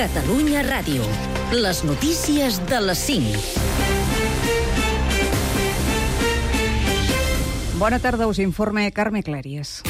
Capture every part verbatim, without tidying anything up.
Catalunya Ràdio. Les notícies de les cinc. Bona tarda, us informa Carme Clàries.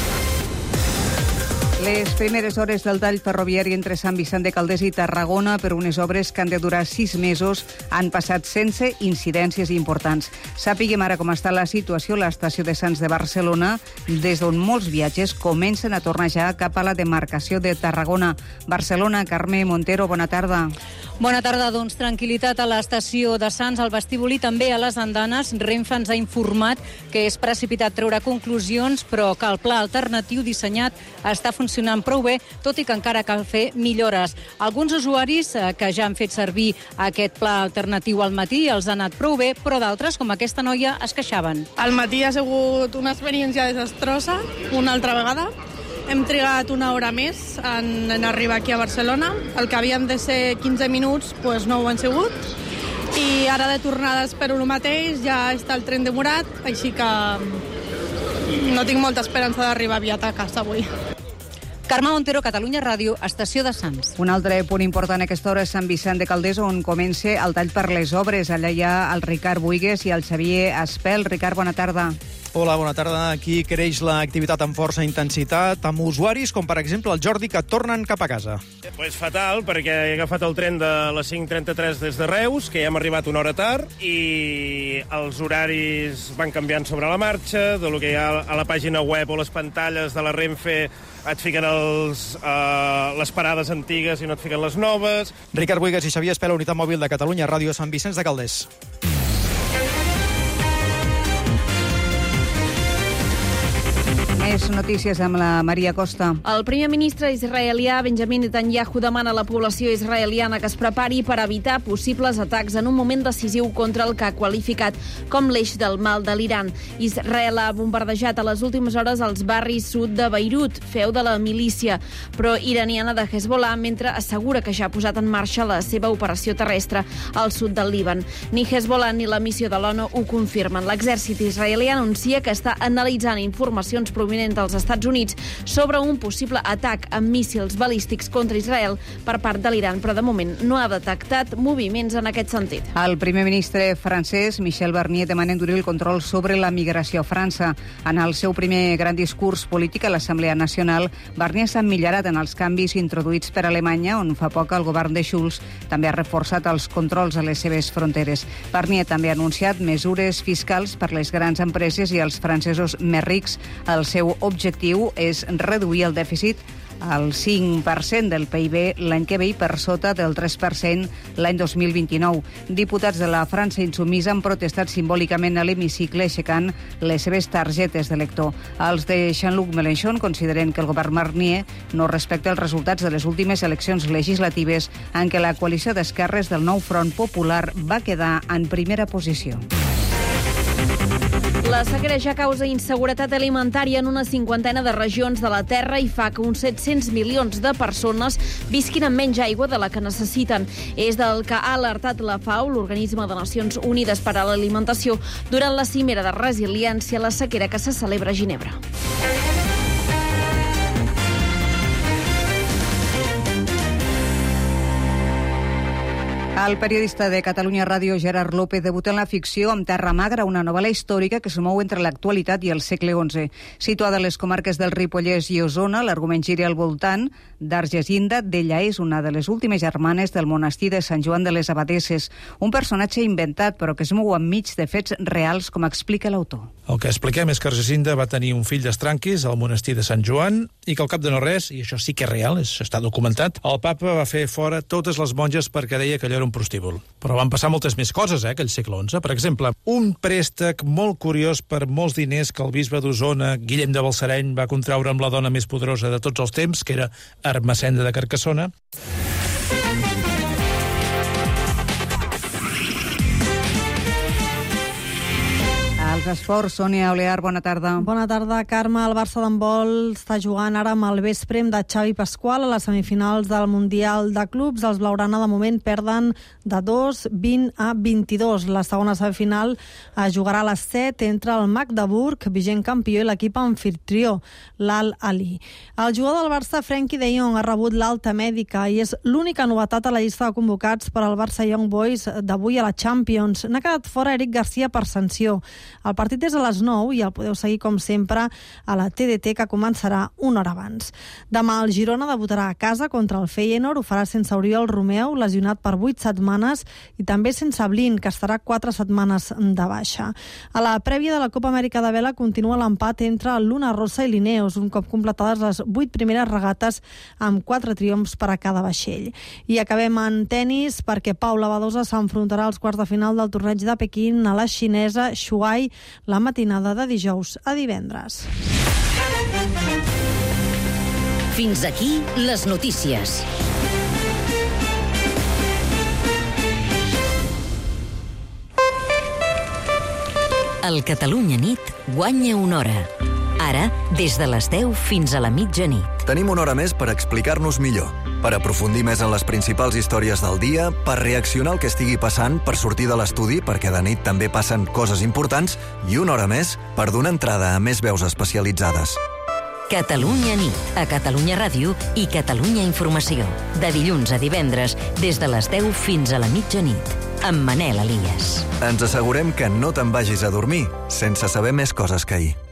Les primeres hores del tall ferroviari entre Sant Vicent de Calders i Tarragona per unes obres que han de durar sis mesos han passat sense incidències importants. Sapiguem ara com està la situació a l'estació de Sants de Barcelona, des d'on molts viatges comencen a tornar ja cap a la demarcació de Tarragona. Barcelona, Carme Montero, bona tarda. Bona tarda, doncs tranquil·litat a l'estació de Sants, al vestíbul i també a les andanes. Renfe ens ha informat que és precipitat treure conclusions, però que el pla alternatiu dissenyat està funcionant prou bé, tot i que encara cal fer millores. Alguns usuaris eh, que ja han fet servir aquest pla alternatiu al matí els ha anat prou bé, però d'altres, com aquesta noia, es queixaven. Al matí ha sigut una experiència desastrosa, una altra vegada. Hem trigat una hora més en, en arribar aquí a Barcelona. El que havien de ser quinze minuts doncs no ho han sigut. I ara de tornada espero el mateix, ja està el tren demorat, així que no tinc molta esperança d'arribar aviat a casa avui. Carme Montero, Catalunya Ràdio, estació de Sants. Un altre punt important a aquesta hora és Sant Vicent de Calders, on comença el tall per les obres. Allà hi ha el Ricard Buigues i el Xavier Espel. Ricard, bona tarda. Hola, bona tarda. Aquí creix l'activitat amb força intensitat, amb usuaris com, per exemple, el Jordi, que tornen cap a casa. Pues fatal, perquè he agafat el tren de les cinc trenta-tres des de Reus, que ja hem arribat una hora tard, i els horaris van canviant sobre la marxa, de lo que hi ha a la pàgina web o les pantalles de la Renfe et fiquen els, uh, les parades antigues i no et fiquen les noves. Ricard Buigues i Xavier Espel, unitat mòbil de Catalunya Ràdio, Sant Vicenç de Calders. Més notícies amb la Maria Costa. El primer ministre israelià Benjamin Netanyahu demana a la població israeliana que es prepari per evitar possibles atacs en un moment decisiu contra el que ha qualificat com l'eix del mal de l'Iran. Israel ha bombardejat a les últimes hores els barris sud de Beirut, feu de la milícia pro-iraniana de Hezbollah, mentre assegura que ja ha posat en marxa la seva operació terrestre al sud del Líban. Ni Hezbollah ni la missió de l'ONU ho confirmen. L'exèrcit israelià anuncia que està analitzant informacions provinents dels Estats Units sobre un possible atac amb míssils balístics contra Israel per part de l'Iran, però de moment no ha detectat moviments en aquest sentit. El primer ministre francès, Michel Barnier, demana endurir el control sobre la migració a França. En el seu primer gran discurs polític a l'Assemblea Nacional, Barnier s'ha emmirallat en els canvis introduïts per Alemanya, on fa poc el govern de Schulz també ha reforçat els controls a les seves fronteres. Barnier també ha anunciat mesures fiscals per les grans empreses i els francesos més rics. El seu objectiu és reduir el dèficit al cinc per cent del P I B l'any que ve i per sota del tres per cent l'any dos mil vint-i-nou. Diputats de la França insumisa han protestat simbòlicament a l'hemicicle aixecant les seves targetes d'elector. Els de Jean-Luc Mélenchon consideren que el govern Barnier no respecta els resultats de les últimes eleccions legislatives en què la coalició d'esquerres del Nou Front Popular va quedar en primera posició. La sequera ja causa inseguretat alimentària en una cinquantena de regions de la Terra i fa que uns set-cents milions de persones visquin amb menys aigua de la que necessiten. És del que ha alertat la FAO, l'Organisme de Nacions Unides per a l'Alimentació, durant la cimera de resiliència a la sequera que se celebra a Ginebra. El periodista de Catalunya Ràdio, Gerard López, debuta en la ficció amb Terra Magra, una novel·la històrica que se mou entre l'actualitat i el segle onze. Situada a les comarques del Ripollès i Osona, l'argument gira al voltant d'Argesinda. D'ella és una de les últimes germanes del monestir de Sant Joan de les Abadesses. Un personatge inventat, però que es mou enmig de fets reals, com explica l'autor. El que expliquem és que Argesinda va tenir un fill d'estranquis al monestir de Sant Joan i que al cap de no res, i això sí que és real, està documentat, el papa va fer fora totes les monges perquè deia que allò era un prostíbul. Però van passar moltes més coses, eh, aquell segle onze. Per exemple, un préstec molt curiós per molts diners que el bisbe d'Osona, Guillem de Balsareny, va contraure amb la dona més poderosa de tots els temps, que era Ermessenda de Carcassona. El els esports. Sònia Olear, bona tarda. Bona tarda, Carme. El Barça d'handbol està jugant ara amb el Vesprem de Xavi Pasqual a les semifinals del Mundial de Clubs. Els blaugrana de moment perden de dos vint a vint-i-dos. La segona semifinal es jugarà a les set entre el Magdeburg, vigent campió, i l'equip anfitrió, l'Al Ali. El jugador del Barça, Frenkie de Jong, ha rebut l'alta mèdica i és l'única novetat a la llista de convocats per al Barça Young Boys d'avui a la Champions. N'ha quedat fora Eric Garcia per sanció. El partit és a les nou i el podeu seguir, com sempre, a la T D T, que començarà una hora abans. Demà el Girona debutarà a casa contra el Feyenoord. Ho farà sense Oriol Romeu, lesionat per vuit setmanes, i també sense Blin, que estarà quatre setmanes de baixa. A la prèvia de la Copa Amèrica de Vela continua l'empat entre Luna Rossa i Lineos, un cop completades les vuit primeres regates amb quatre triomfs per a cada vaixell. I acabem en tennis, perquè Paula Badosa s'enfrontarà als quarts de final del torneig de Pequín a la xinesa Shuai la matinada de dijous a divendres. Fins aquí les notícies. El Catalunya Nit guanya una hora. Ara, des de les deu fins a la mitjanit. Tenim una hora més per explicar-nos millor, per aprofundir més en les principals històries del dia, per reaccionar al que estigui passant, per sortir de l'estudi, perquè de nit també passen coses importants, i una hora més per donar entrada a més veus especialitzades. Catalunya Nit, a Catalunya Ràdio i Catalunya Informació. De dilluns a divendres, des de les deu fins a la mitjanit, amb Manel Elias. Ens assegurem que no te'n vagis a dormir sense saber més coses que ahir.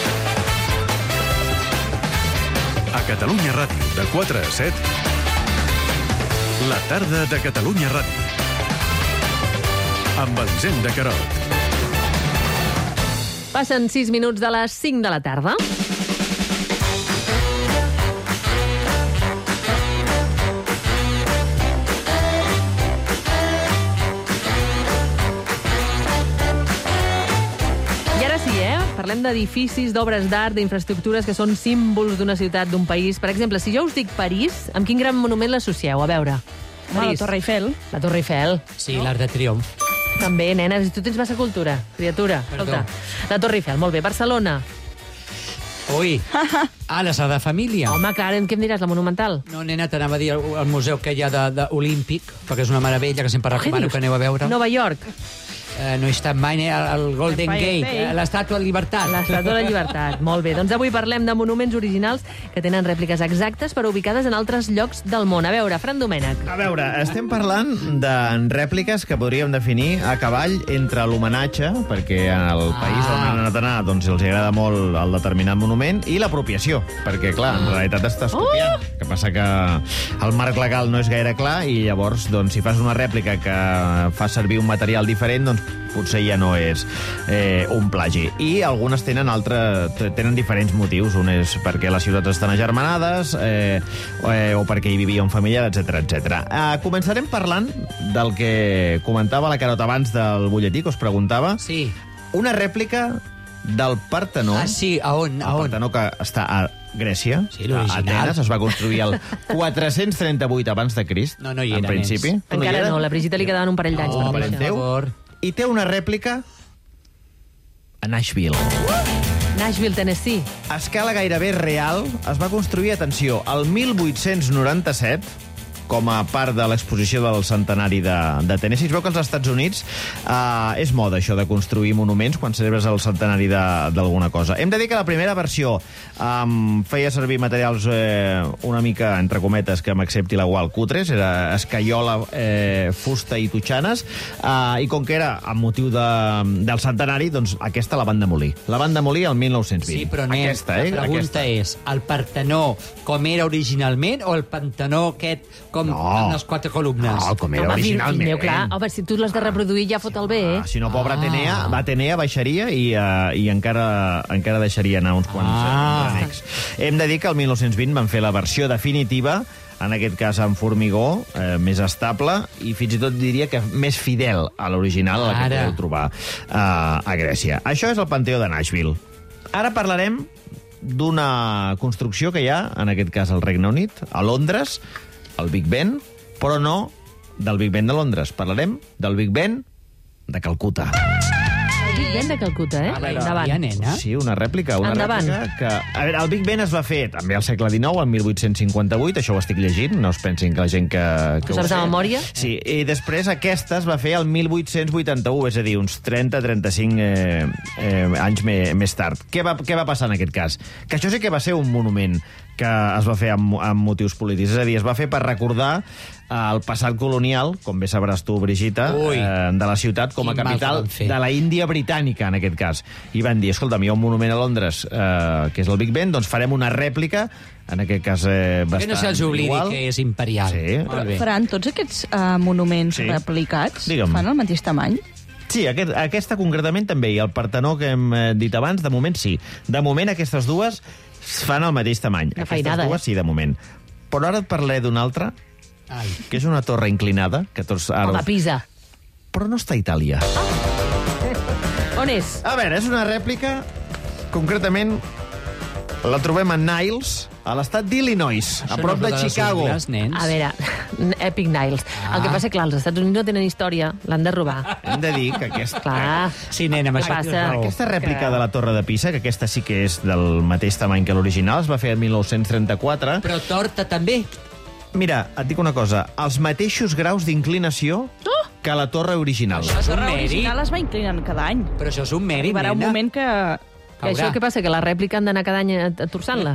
A Catalunya Ràdio, de quatre a set, la tarda de Catalunya Ràdio, amb Elisenda Querot. Passen sis minuts de les cinc de la tarda. Parlem d'edificis, d'obres d'art, d'infraestructures que són símbols d'una ciutat, d'un país. Per exemple, si jo us dic París, amb quin gran monument l'associeu? A veure. Ah, la Torre Eiffel. La Torre Eiffel. Sí, no? L'Arc de Triomf. També, nena, tu tens massa cultura, criatura. Escolta, la Torre Eiffel, molt bé. Barcelona. Ui, ah, la Sagrada Família. Home, clar, què em diràs, la Monumental? No, nena, t'anava a dir el museu que hi ha d'Olímpic, perquè és una meravella que sempre recomano que aneu a veure. Nova York. Uh, no he estat mai eh, al Golden Gate, eh, l'Estàtua de la Llibertat. L'Estàtua de la Llibertat, molt bé. Doncs avui parlem de monuments originals que tenen rèpliques exactes però ubicades en altres llocs del món. A veure, Fran Domènech. A veure, estem parlant de rèpliques que podríem definir a cavall entre l'homenatge, perquè en el ah. país on han anat a anar doncs, els agrada molt el determinat monument, i l'apropiació, perquè, clar, en realitat estàs copiant. Oh! Que passa que el marc legal no és gaire clar i llavors, doncs, si fas una rèplica que fa servir un material diferent, doncs potser ja no és eh, un plagi. I algunes tenen altre, tenen diferents motius. Un és perquè les ciutats estan agermanades eh, eh, o perquè hi vivia un familiar, etcètera, etcètera. Eh, començarem parlant del que comentava la Carota abans del butlletí, que us preguntava. Sí. Una rèplica del Partenó. Ah, sí, a on? A el on? Partenó, que està a Grècia, sí, a Atenes, es va construir el quatre-cents trenta-vuit abans de Crist. No, no hi era, en principi. Nens. Encara no, la Brigitte li quedaven un parell d'anys oh, per néixer. I té una rèplica a Nashville. Nashville, Tennessee. A escala gairebé real, es va construir, atenció, el mil vuit-cents noranta-set, com a part de l'exposició del centenari de, de Tennessee. Es veu que als Estats Units eh, és moda això de construir monuments quan celebres el centenari d'alguna cosa. Hem de dir que la primera versió eh, feia servir materials eh, una mica, entre cometes, que m'accepti la gual, cutres, era escaiola, eh, fusta i totxanes, eh, i com que era amb motiu de, del centenari, doncs aquesta la van demolir. La van demolir el mil nou-cents vint. Sí, però nen, aquesta, eh? la pregunta aquesta. És, el Partenó com era originalment o el Partenó aquest com no. amb les quatre columnes? No, com era home, originalment. Meu, clar, home, si tu l'has de reproduir ja fot el bé, eh? Ah, si no, pobra Atenea, ah. Atenea baixaria i, uh, i encara, encara deixaria anar uns quants ah. renecs. Hem de dir que el mil nou-cents vint van fer la versió definitiva, en aquest cas en formigó, eh, més estable, i fins i tot diria que més fidel a l'original, a la que Ara. podeu trobar uh, a Grècia. Això és el Panteó de Nashville. Ara parlarem d'una construcció que hi ha, en aquest cas al Regne Unit, a Londres, el Big Ben, però no del Big Ben de Londres. Parlarem del Big Ben de Calcuta. Big Ben de Calcuta, eh? Endavant. Sí, una rèplica. Una Endavant. rèplica que... A veure, el Big Ben es va fer també al segle dinou, el mil vuit-cents cinquanta-vuit, això ho estic llegint, no es pensin que la gent que... que Ho saps de memòria? Sí, i després aquesta es va fer el mil vuit-cents vuitanta-u, és a dir, uns trenta a trenta-cinc eh, eh, anys me, més tard. Què va, què va passar en aquest cas? Que això sí que va ser un monument que es va fer amb, amb motius polítics. És a dir, es va fer per recordar el passat colonial, com bé sabràs tu, Brigitta, eh, de la ciutat com a Quin mal capital que van fer. de la Índia britànica, en aquest cas. I van dir, escolta'm, hi ha un monument a Londres, eh, que és el Big Ben, doncs farem una rèplica, en aquest cas eh, bastant Que no se'ls oblidi igual. que és imperial. Sí. Molt bé. Fran, tots aquests uh, monuments Sí. replicats Digue'm. fan el mateix tamany? Sí, aquest, aquesta concretament també, i el Partenó que hem eh, dit abans, de moment sí. De moment aquestes dues fan el mateix tamany. Una Aquestes feinada, dues eh? sí, de moment. Però ara et parlaré d'una altra, Ai. que és una torre inclinada, que tots ara... Home, Pisa. Però no està a Itàlia. On és? A veure, és una rèplica, concretament la trobem a Niles, a l'estat d'Illinois, a Això prop no de és de les Chicago. ungles, nens. A veure, Epic Niles. Ah. El que passa, clar, els Estats Units no tenen història, l'han de robar. Hem de dir que aquesta... Clar. Sí, nena, amb Què això tens passa? raó. Aquesta rèplica Que- de la Torre de Pisa, que aquesta sí que és del mateix tamany que l'original, es va fer el mil nou-cents trenta-quatre. Però torta també. Mira, et dic una cosa, els mateixos graus d'inclinació Oh! que la torre original. Això és La un torre mèrit. original es va inclinant cada any. Però això és un mèrit, Arribarà un nena. moment que... Que això què passa, que la rèplica han d'anar cada any a- a torçant-la?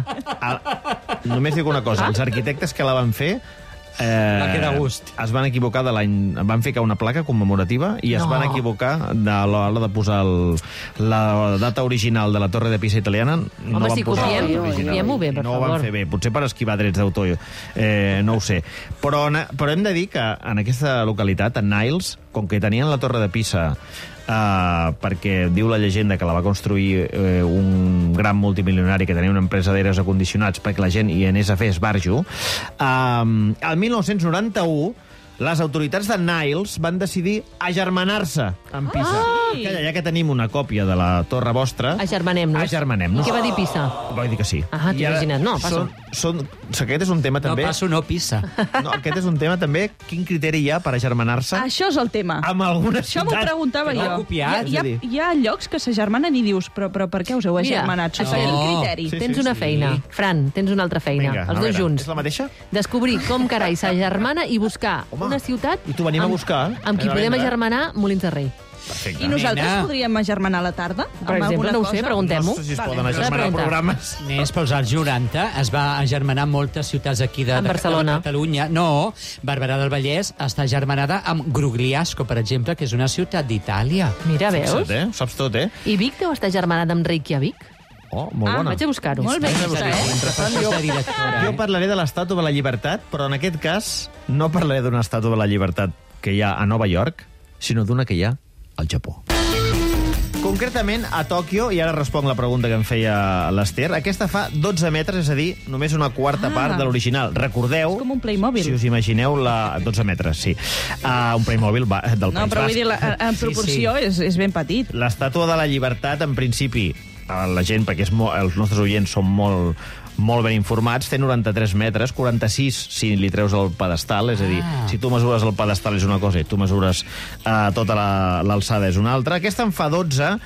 Només dic una cosa, els arquitectes que la van fer eh, Va quedar a gust. es van equivocar de l'any... Van ficar una placa commemorativa i es No. van equivocar de l'hora de posar el, la data original de la Torre de Pisa italiana. No Home, van si posar copiem, l'original. copiem-ho bé, per no ho favor. van fer bé, potser per esquivar drets d'autor, eh, no ho sé. Però, na- però hem de dir que en aquesta localitat, a Niles, com que tenien la Torre de Pisa Uh, perquè diu la llegenda que la va construir uh, un gran multimilionari que tenia una empresa d'aires acondicionats perquè la gent hi anés a fer esbarjo. Uh, el mil nou-cents noranta-u les autoritats de Niles van decidir agermanar-se amb Pisa. Ai! Calla, ja que tenim una còpia de la torre vostra... Agermanem-nos. Agermanem-nos. I què va dir Pisa? Va dir que sí. Ah, t'he I ara imaginat. No, passo. Són, són, aquest és un tema No també... passo, no pissa. No, aquest és un tema també... Quin criteri hi ha per agermanar-se Això és el tema. amb alguna Això m'ho ciutat? preguntava Que no jo. ha copiat, hi, ha, és a dir. hi ha llocs que s'agermanen i dius, però, però per què us heu Mira, agermanat? això- Sota quin No. criteri? Sí, Tens sí, una sí. feina. Fran, tens una altra feina. Vinga, Els a dos veure, junts. És la mateixa? Descobrir com carai s'agermana i buscar Home, una ciutat i t'ho venim a amb- buscar, amb qui a podem vendre. agermanar Molins de Rei. Perfecte. I nosaltres Nena. podríem agermanar a la tarda? Per amb exemple, alguna no ho cosa? sé, preguntem-ho. No sé si es Vale. poden agermanar Pregunta. programes. Nens, pels anys noranta es va agermanar moltes ciutats aquí de, En de, Barcelona. de Catalunya. No, Barberà del Vallès està agermanada amb Grugliasco, per exemple, que és una ciutat d'Itàlia. Mira, veus? Fixa't, eh? Ho saps tot, eh? I Vic deu estar germanat amb Reykjavik? Oh, molt Ah, bona. vaig a buscar-ho. Molt bé, Mentrestant, vista, eh? mentrestant jo... de directora, Jo eh? parlaré de l'Estàtua de la Llibertat, però en aquest cas no parlaré d'una Estàtua de la Llibertat que hi ha a Nova York, sinó d'una que hi ha al Japó. Concretament, a Tòquio, i ara responc la pregunta que em feia l'Ester, aquesta fa dotze metres, és a dir, només una quarta Ah. part de l'original. Recordeu... És com un Playmobil. Si us imagineu, la... dotze metres, sí. Uh, un Playmobil va, del No, País però vull Basc. dir, la, en proporció És, és ben petit. L'Estàtua de la Llibertat, en principi, a la gent, perquè és molt, els nostres oients són molt, molt ben informats, té noranta-tres metres, quaranta-sis si li treus el pedestal, és a dir, Ah. si tu mesures el pedestal és una cosa i tu mesures uh, tota la- l'alçada és una altra. Aquesta en fa dotze,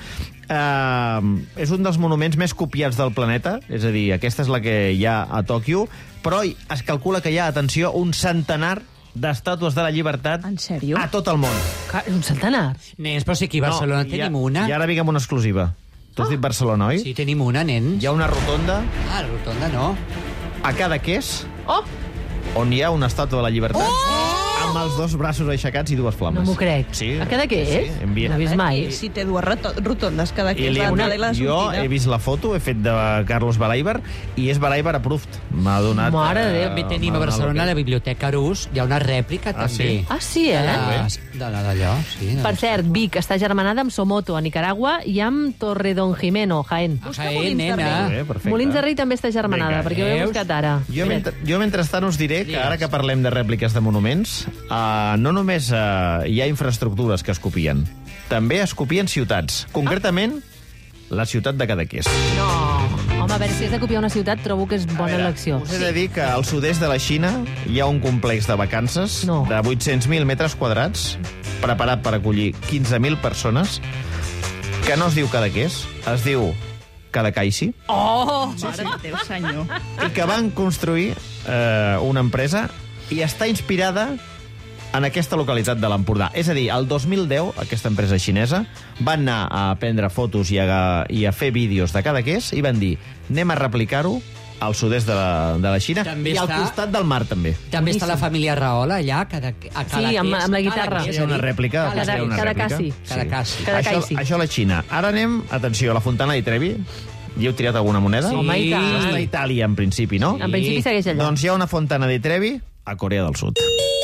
uh, és un dels monuments més copiats del planeta, és a dir, aquesta és la que hi ha a Tòquio, però es calcula que hi ha, atenció, un centenar d'estàtues de la llibertat En sèrio? a tot el món. Ca- Un centenar. Nens, però si aquí a Barcelona No, tenim i, una. I ara vinc amb una exclusiva. Tu has dit Barcelona, oi? Sí, tenim una, nens. Hi ha una rotonda Ah, la rotonda no. a Cadaqués Oh, on hi ha una estàtua de la llibertat amb els dos braços aixecats i dues flames. no m'ho crec. Sí. A cada què és? Sí, envia. No he vist mai. I si té dues roto- rotondes cada I que és li la he, entrada i la jo sortida. he vist la foto, he fet de Carlos Balaibar, i és Balaibar approved. M'ha donat... Mare de Déu. També m'ha tenim a donat Barcelona, a la l'ok. Biblioteca Arús, hi ha una rèplica, Ah, també. sí? Ah, sí, eh? De la- de la d'allò, sí. Per cert, Vic està germanada amb Somoto, a Nicaragua, i amb Torredonjimeno, Jaén. A Jaén, nena. Bé, perfecte. Molins de Rei també està germanada, Vinga, perquè ho he veus? buscat ara. Jo, mentre, jo mentrestant us diré que Digues. ara que parlem de rèpliques de monuments, uh, no només uh, hi ha infraestructures que es copien, també es copien ciutats. Concretament, la ciutat de Cadaqués. No. Home, a veure, si has de copiar una ciutat, trobo que és bona elecció. Us he de dir que al sud-est de la Xina hi ha un complex de vacances No. de vuit-cents mil metres quadrats preparat per acollir quinze mil persones que no es diu Cadaqués, es diu Cadacaixi. Oh! Sí, sí. Déu senyor. I que van construir eh, una empresa i està inspirada en aquesta localitat de l'Empordà. És a dir, el dos mil deu, aquesta empresa xinesa van anar a prendre fotos i a, i a fer vídeos de Cadaqués i van dir, anem a replicar-ho al sud-est de la, de la Xina També i al està- costat del mar, també. També està la família Rahola, allà, a cada, a Sí, amb- amb la guitarra. És una rèplica. Cada- és una cada rèplica. cassi. Cada cassi. Cada Això, caixi. això a la Xina. Ara anem, atenció, a la Fontana di Trevi. Hi heu tirat alguna moneda? Sí. Home, i tant. Està a Itàlia, en principi, no? En principi segueix allà. Doncs hi ha una Fontana di Trevi a Corea del Sud.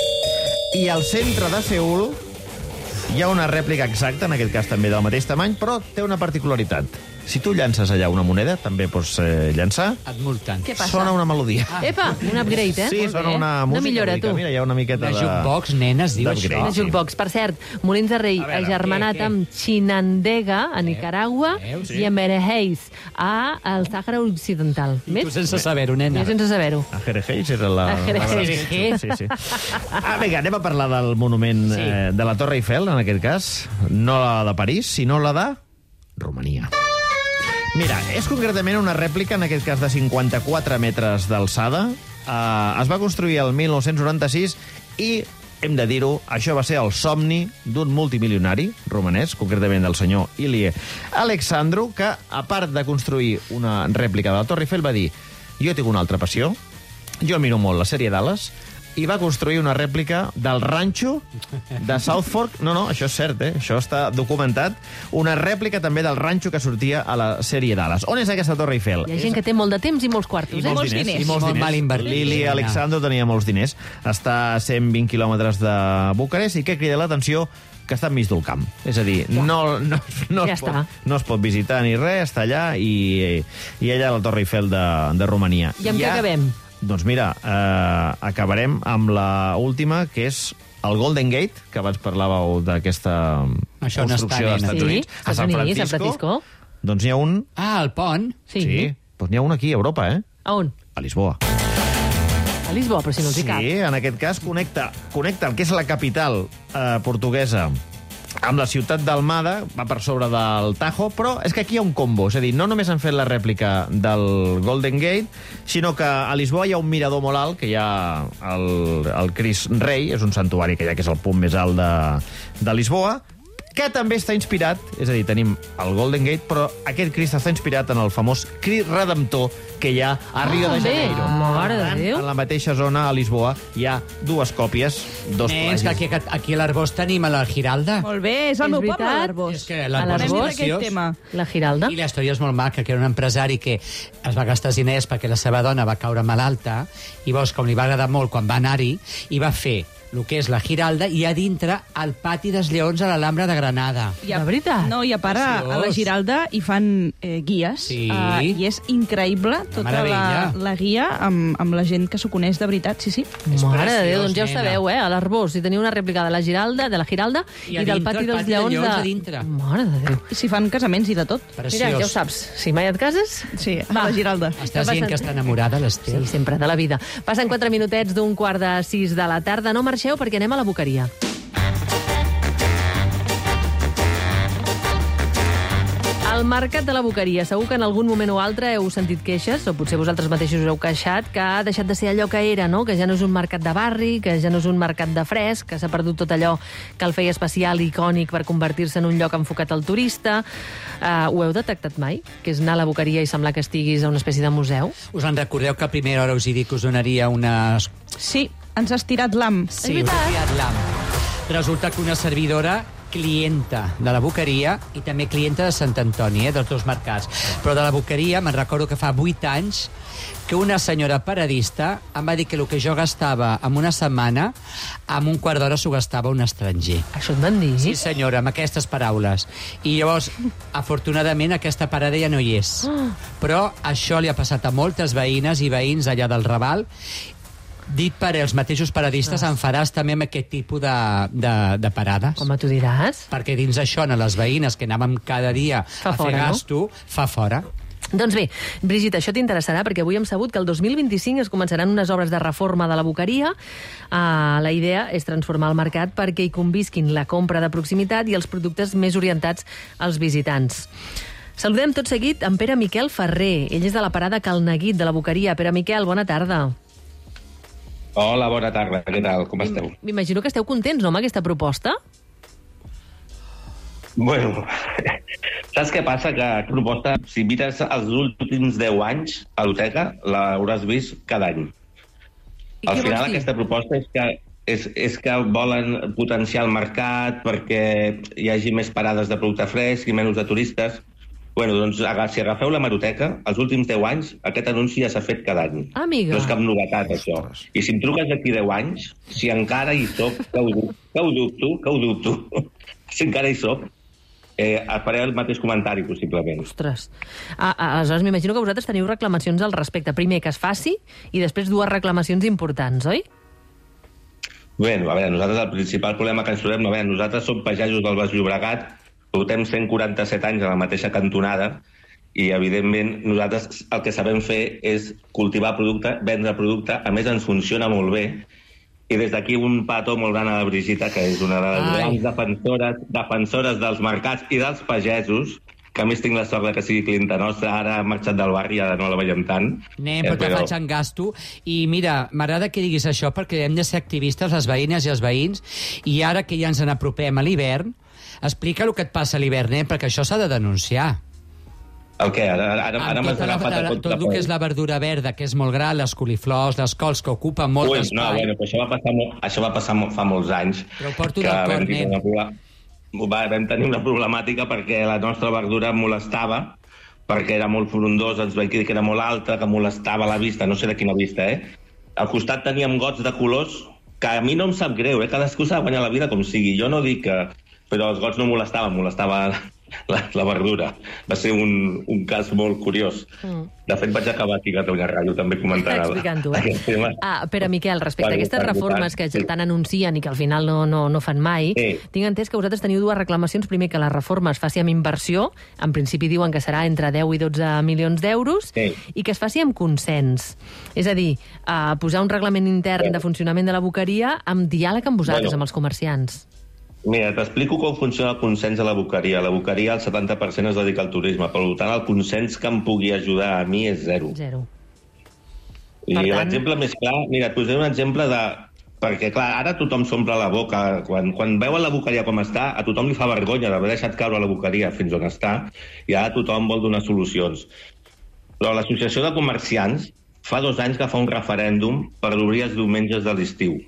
I al centre de Seül hi ha una rèplica exacta, en aquest cas també del mateix tamany, però té una particularitat. Si tu llances allà una moneda, també pots eh, llançar, Et multen. Què passa? sona una melodia. Ah. Epa, un upgrade, eh? Sí, Molt sona bé. una música. Una millora, vull dir que, tu. Mira, hi ha una miqueta Una de... jukebox, nena, es diu d'upgrade, això. Una jukebox. Per cert, Molins de Rei, A veure, agermanat què, què? amb Chinandega, a Nicaragua, Veus? i a Mereheis, a el Sàhara Occidental. I tu sense saber-ho, nena. Jo sense saber-ho. A Jerejeis era la... A Jerejeis. la- Sí, sí. Ah, vinga, anem a parlar del monument Sí. eh, de la Torre Eiffel, en aquest cas. No la de París, sinó la de Romania. Mira, és concretament una rèplica, en aquest cas de cinquanta-quatre metres d'alçada. Eh, es va construir el mil nou-cents noranta-sis i, hem de dir-ho, això va ser el somni d'un multimilionari romanès, concretament del senyor Ilie Alexandru, que, a part de construir una rèplica de la Torre Eiffel, va dir: jo tinc una altra passió, jo miro molt la sèrie Dallas, i va construir una rèplica del ranxo de South Fork. No, no, això és cert, eh? Això està documentat. Una rèplica també del ranxo que sortia a la sèrie Dallas. On és aquesta Torre Eiffel? Hi ha gent que té molt de temps i molts quartos, I eh? molts diners. I molts Molt diners. mal invertit. Lili Alexandru tenia molts diners. Està a cent vint quilòmetres de Bucarest i què crida l'atenció? Que està enmig del camp. És a dir, no, no, no, Ja es pot, està. no es pot visitar ni res, està allà i, i allà a la Torre Eiffel de, de Romania. I amb què acabem? Doncs mira, eh, acabarem amb la última, que és el Golden Gate, que abans parlàveu d'aquesta Això on està, construcció dels nena. Estats Sí, Units. A Estats San Units, Francisco. San Francisco. Doncs n'hi ha un... Ah, el pont. Sí. Sí, doncs n'hi ha un aquí, a Europa, eh? A on? A Lisboa. A Lisboa, però si no els hi Sí, cap. en aquest cas connecta, connecta el que és la capital eh, portuguesa amb la ciutat d'Almada, va per sobre del Tajo, però és que aquí hi ha un combo, és a dir, no només han fet la rèplica del Golden Gate, sinó que a Lisboa hi ha un mirador molt alt, que hi ha el, el Crist Rei, és un santuari que hi ha, que és el punt més alt de, de Lisboa, que també està inspirat, és a dir, tenim el Golden Gate, però aquest Crist està inspirat en el famós Crist Redemptor que hi ha a Rio de bé. Janeiro. Mare de Per tant, Déu. En la mateixa zona, a Lisboa, hi ha dues còpies, dos Nens, que plagis. aquí, aquí a l'Arbós tenim a la Giralda. Molt bé, és el És meu veritat? poble, l'Arbós. És que A l'Arbós és l'Arbós? preciós. Aquest tema. La Giralda. I la història és molt maca, que era un empresari que es va gastar els diners perquè la seva dona va caure malalta, i llavors, com li va agradar molt quan va anar-hi, i va fer el que és la Giralda, i a dintre el pati dels Lleons a l'Alhambra de Granada. I a, De veritat? No, i a part, a, a la Preciós. Giralda hi fan eh, guies. Sí. eh, I és increïble tota la, meravella. la guia amb, amb la gent que s'ho coneix de veritat, sí, sí. És Mare de preciós, Déu, doncs ja ho nena. sabeu, eh? A l'Arbós, si teniu una rèplica de la Giralda, de la Giralda I i, a del dintre, pati el dels pati de Lleons. Lleons de... a dintre. Mare de Déu. I s'hi fan casaments i de tot. Preciós. Mira, ja ho saps. Si mai et cases... Sí, a Va. la Giralda. Estàs Va dient passant- que està enamorada, l'Ester? Sí, sempre, de la vida. Passen quatre minutets d'un quart de sis de la tarda. No marxeu perquè anem a la Boqueria. Al Mercat de la Boqueria, segur que en algun moment o altre heu sentit queixes, o potser vosaltres mateixos us heu queixat, que ha deixat de ser allò que era, no? Que ja no és un mercat de barri, que ja no és un mercat de fresc, que s'ha perdut tot allò que el feia especial i icònic per convertir-se en un lloc enfocat al turista. Uh, ho heu detectat mai? Que és anar a la Boqueria i semblar que estiguis a una espècie de museu? Us en recordeu que a primera hora us he dit que us donaria una... Sí, ens has tirat l'am. Sí, us he tirat l'am. Resulta que una servidora clienta de la Boqueria i també clienta de Sant Antoni, eh, dels dos mercats. Però de la Boqueria me'n recordo que fa vuit anys que una senyora paradista em va dir que el que jo gastava en una setmana, en un quart d'hora s'ho gastava un estranger. Això et van dir? Sí, senyora, amb aquestes paraules. I llavors, afortunadament, aquesta parada ja no hi és. Però això li ha passat a moltes veïnes i veïns allà del Raval. Dit per els mateixos paradistes, em faràs també amb aquest tipus de, de, de parades. Com tu diràs? Perquè dins això, a les veïnes que anàvem cada dia Fa a fer fora, no? gasto, fa fora. Doncs bé, Brigitte, això t'interessarà perquè avui hem sabut que el dos mil vint-i-cinc es començaran unes obres de reforma de la Boqueria. Uh, la idea és transformar el mercat perquè hi convisquin la compra de proximitat i els productes més orientats als visitants. Saludem tot seguit en Pere Miquel Ferrer. Ell és de la parada Cal Neguit de la Boqueria. Pere Miquel, bona tarda. Hola, bona tarda. Què tal? Com esteu? M'imagino que esteu contents, no, amb aquesta proposta? Bueno, saps què passa? Que aquesta proposta, si mires els últims deu anys a l'Uteca, l'hauràs vist cada any. Al final, aquesta proposta és que, és, és que volen potenciar el mercat perquè hi hagi més parades de producte fresc i menys de turistes. Bueno, doncs, si agafeu la Hemeroteca, els últims deu anys, aquest anunci ja s'ha fet cada any. Amiga. No és cap novetat, això. I si em truques d'aquí deu anys, si encara hi soc, que ho dubto, que ho dubto, que ho dubto, si encara hi soc, Eh, faré el mateix comentari, possiblement. Ostres. Ah, aleshores, m'imagino que vosaltres teniu reclamacions al respecte. Primer, que es faci, i després dues reclamacions importants, oi? Bueno, a veure, nosaltres el principal problema que ens trobem, no, a veure, nosaltres som pagesos del Baix Llobregat, portem cent quaranta-set anys a la mateixa cantonada, i, evidentment, nosaltres el que sabem fer és cultivar producte, vendre producte, a més ens funciona molt bé. I des d'aquí un petó molt gran a la Brigitte, que és una de les grans defensores, defensores dels mercats i dels pagesos, que a més tinc la sort que sigui clienta nostra, ara ha marxat del barri, ara no la veiem tant. Anem, però, eh, però... te faig en gasto. I mira, m'agrada que diguis això perquè hem de ser activistes, les veïnes i els veïns, i ara que ja ens en apropem a l'hivern, explica el que et passa a l'hivern, eh? Perquè això s'ha de denunciar. El què? Ara, ara, ara m'has agafat a tot, tot el que és la verdura verda, que és molt gran, les coliflors, les cols, que ocupen molt Ui, d'espai. No, bueno, però això va passar, això va passar fa molts anys. Però ho porto del cor, nen. Vam tenir una problemàtica perquè la nostra verdura molestava, perquè era molt frondosa, ens vaig dir que era molt alta, que molestava la vista, no sé de quina vista, eh? Al costat teníem gots de colors, que a mi no em sap greu, eh? Cadascú s'ha de guanyar la vida com sigui. Jo no dic que... Però els gots no molestaven, molestava... La, la verdura. Va ser un, un cas molt curiós. Mm. De fet, vaig acabar aquí a Catalunya Ràdio també comentant explicant-ho, eh? Ah, Pere Miquel, respecte a aquestes reformes que sí. tant anuncien i que al final no, no, no fan mai, sí. tinc entès que vosaltres teniu dues reclamacions. Primer, que la reforma es faci amb inversió, en principi diuen que serà entre deu i dotze milions d'euros, sí. i que es faci amb consens. És a dir, a posar un reglament intern bueno. de funcionament de la Boqueria amb diàleg amb vosaltres, bueno. amb els comerciants. Mira, t'explico com funciona el consens a la Boqueria. La Boqueria, el setanta per cent es dedica al turisme. Per tant, el consens que em pugui ajudar a mi és zero. Zero. I tant... l'exemple més clar... Mira, et posaré un exemple de... Perquè, clar, ara tothom s'omple la boca. Quan, quan veuen la Boqueria com està, a tothom li fa vergonya d'haver deixat caure la Boqueria fins on està, i ara tothom vol donar solucions. Però l'Associació de Comerciants fa dos anys que fa un referèndum per obrir els diumenges de l'estiu.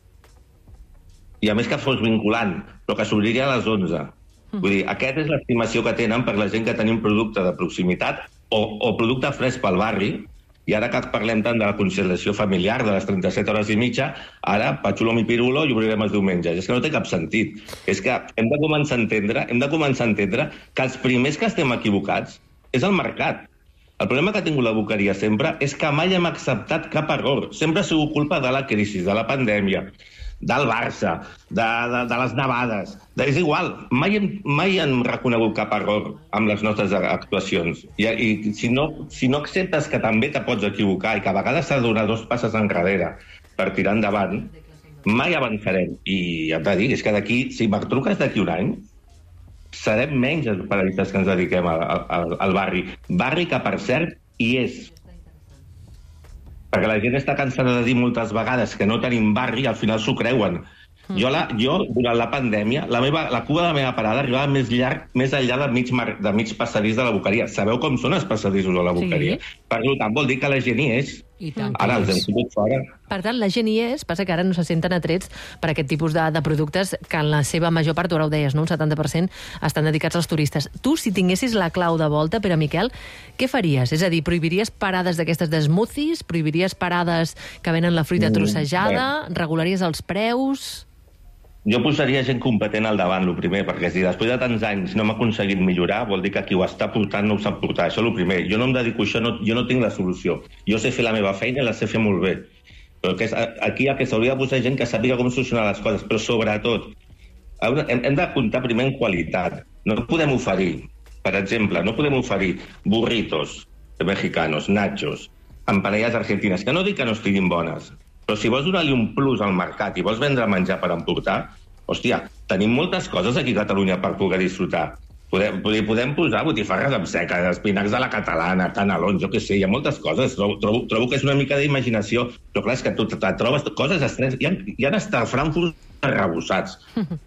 I a més que fos vinculant, però que s'obriria a les onze. Mm. Vull dir, aquesta és l'estimació que tenen per la gent que tenim producte de proximitat o, o producte fresc pel barri, i ara que parlem tant de la conciliació familiar, de les trenta-set hores i mitja, ara, patxulo mi pirulo i obrirem els diumenges. És que no té cap sentit. És que hem de començar a entendre, hem de començar a entendre que els primers que estem equivocats és el mercat. El problema que ha tingut la Boqueria sempre és que mai hem acceptat cap error. Sempre ha sigut culpa de la crisi, de la pandèmia, del Barça, de, de, de les nevades. De, és igual, mai hem, mai hem reconegut cap error amb les nostres actuacions. I, i si, no, si no acceptes que també te pots equivocar i que a vegades s'ha de donar dos passes enrere per tirar endavant, mai avançarem. I hem de dir, és que d'aquí, si me'n truques d'aquí un any, serem menys els paradistes que ens dediquem al, al, al barri. Barri que, per cert, hi és. Perquè la gent està cansada de dir moltes vegades que no tenim barri i al final s'ho creuen. Mm. Jo, la, jo, durant la pandèmia, la, meva, la cua de la meva parada arribava més llarg, més enllà de mig, mar, de mig passadís de la Boqueria. Sabeu com són els passadissos de la Boqueria? Sí. Per tant, vol dir que la gent hi és. I tant Ara els hem sigut fora. Per tant, la gent hi és, passa que ara no se senten atrets per aquest tipus de, de productes que en la seva major part, tu ara ho deies, no? Un setanta per cent estan dedicats als turistes. Tu, si tinguessis la clau de volta, Pere Miquel, què faries? És a dir, prohibiries parades d'aquestes d'smoothies? Prohibiries parades que venen la fruita trossejada? Mm, regularies els preus? Jo posaria gent competent al davant, el primer, perquè si després de tants anys no hem aconseguit millorar, vol dir que qui ho està portant no ho sap portar. Això és el primer. Jo no em dedico a això, no, jo no tinc la solució. Jo sé fer la meva feina i la sé fer molt bé. Però que és, aquí el que s'hauria de posar gent que sàpiga com solucionar les coses, però sobretot hem, hem de comptar primer en qualitat. No podem oferir, per exemple, no podem oferir burritos mexicanos, nachos, empanelles argentines, que no dic que no estiguin bones, però si vols donar-li un plus al mercat i vols vendre menjar per emportar, hòstia, tenim moltes coses aquí a Catalunya per poder disfrutar. Podem, podem posar botifarres amb seca, espinacs de la catalana, canelons, jo què sé, hi ha moltes coses. Trobo, trobo, trobo que és una mica d'imaginació, però clar, és que tu te trobes coses estrenes. Hi ha, hi ha estar Frankfurt arrebossats.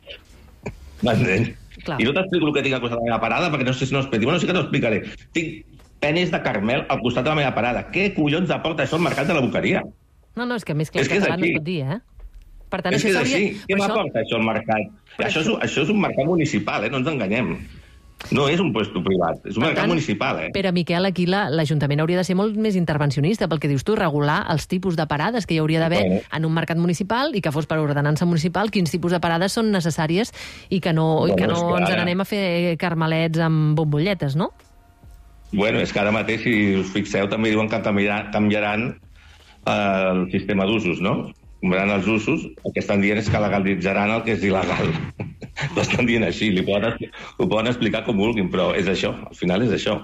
M'entens? I no t'explico el que tinc al costat de la meva parada, perquè no sé si no explico. Bueno, sí que t'ho explicaré. Tinc penis de Carmel al costat de la meva parada. Què collons aporta això al mercat de la boqueria? No, no, és que més clar És que és català no així. es pot dir, eh? Per tant, És que és això així. s'hauria- Què per això- m'aporta això al mercat? Això és, això és un mercat municipal, eh? No ens enganyem. No és un puesto privat, és un Per mercat tant, municipal, eh? Pere Miquel, aquí la- l'Ajuntament hauria de ser molt més intervencionista, pel que dius tu, regular els tipus de parades que hi hauria d'haver Bueno. en un mercat municipal i que fos per ordenança municipal, quins tipus de parades són necessàries i que no, i Bueno, que és no que ens ara- n'anem a fer carmelets amb bombolletes, no? Bueno, és que ara mateix, si us fixeu, també diuen que canviaran, canviaran eh, el sistema d'usos, no? Canviaran els usos, el que estan dient és que legalitzaran el que és il·legal. Ho estan dient així, li poden, ho poden explicar com vulguin, però és això, al final és això.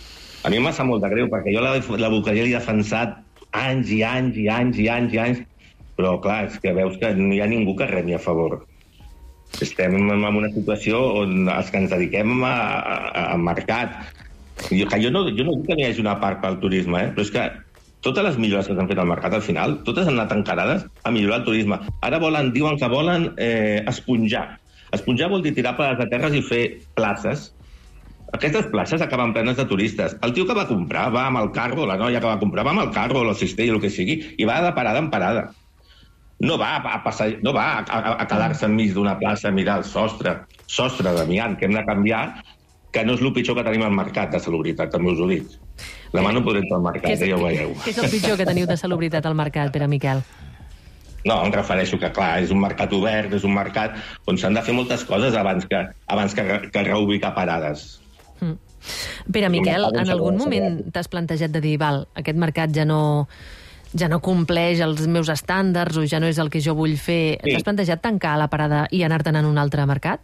A mi em sap molt de greu, perquè jo la, la boqueria l'he defensat anys i anys i anys i anys i anys, però clar, és que veus que no hi ha ningú que remi a favor. Estem en una situació on els que ens dediquem a, a, a mercat. Jo, que jo, no, jo no dic que no hi hagi una part pel turisme, eh? Però és que totes les millores que s'han fet al mercat, al final, totes han anat encarades a millorar el turisme. Ara volen, diuen que volen eh, esponjar. Esponjar vol dir tirar per les terres i fer places. Aquestes places acaben plenes de turistes. El tio que va comprar va amb el carro, la noia que va comprar va amb el carro, o la cistella, el que sigui, i va de parada en parada. No va a, passar, no va a, a, a quedar-se enmig d'una plaça a mirar el sostre. Sostre d'amiant, que hem de canviar, que no és el pitjor que tenim al mercat de salubritat, també us ho dic. Demà no podrem entrar al mercat, Què és, eh, ja ho veieu. què és el pitjor que teniu de salubritat al mercat, Pere Miquel? No, em refereixo que, clar, és un mercat obert, és un mercat on s'han de fer moltes coses abans que, abans que, que reubicar parades. Mm. Pere Miquel, en algun moment t'has plantejat de dir, val, aquest mercat ja no, ja no compleix els meus estàndards o ja no és el que jo vull fer. Sí. T'has plantejat tancar la parada i anar-te'n en un altre mercat?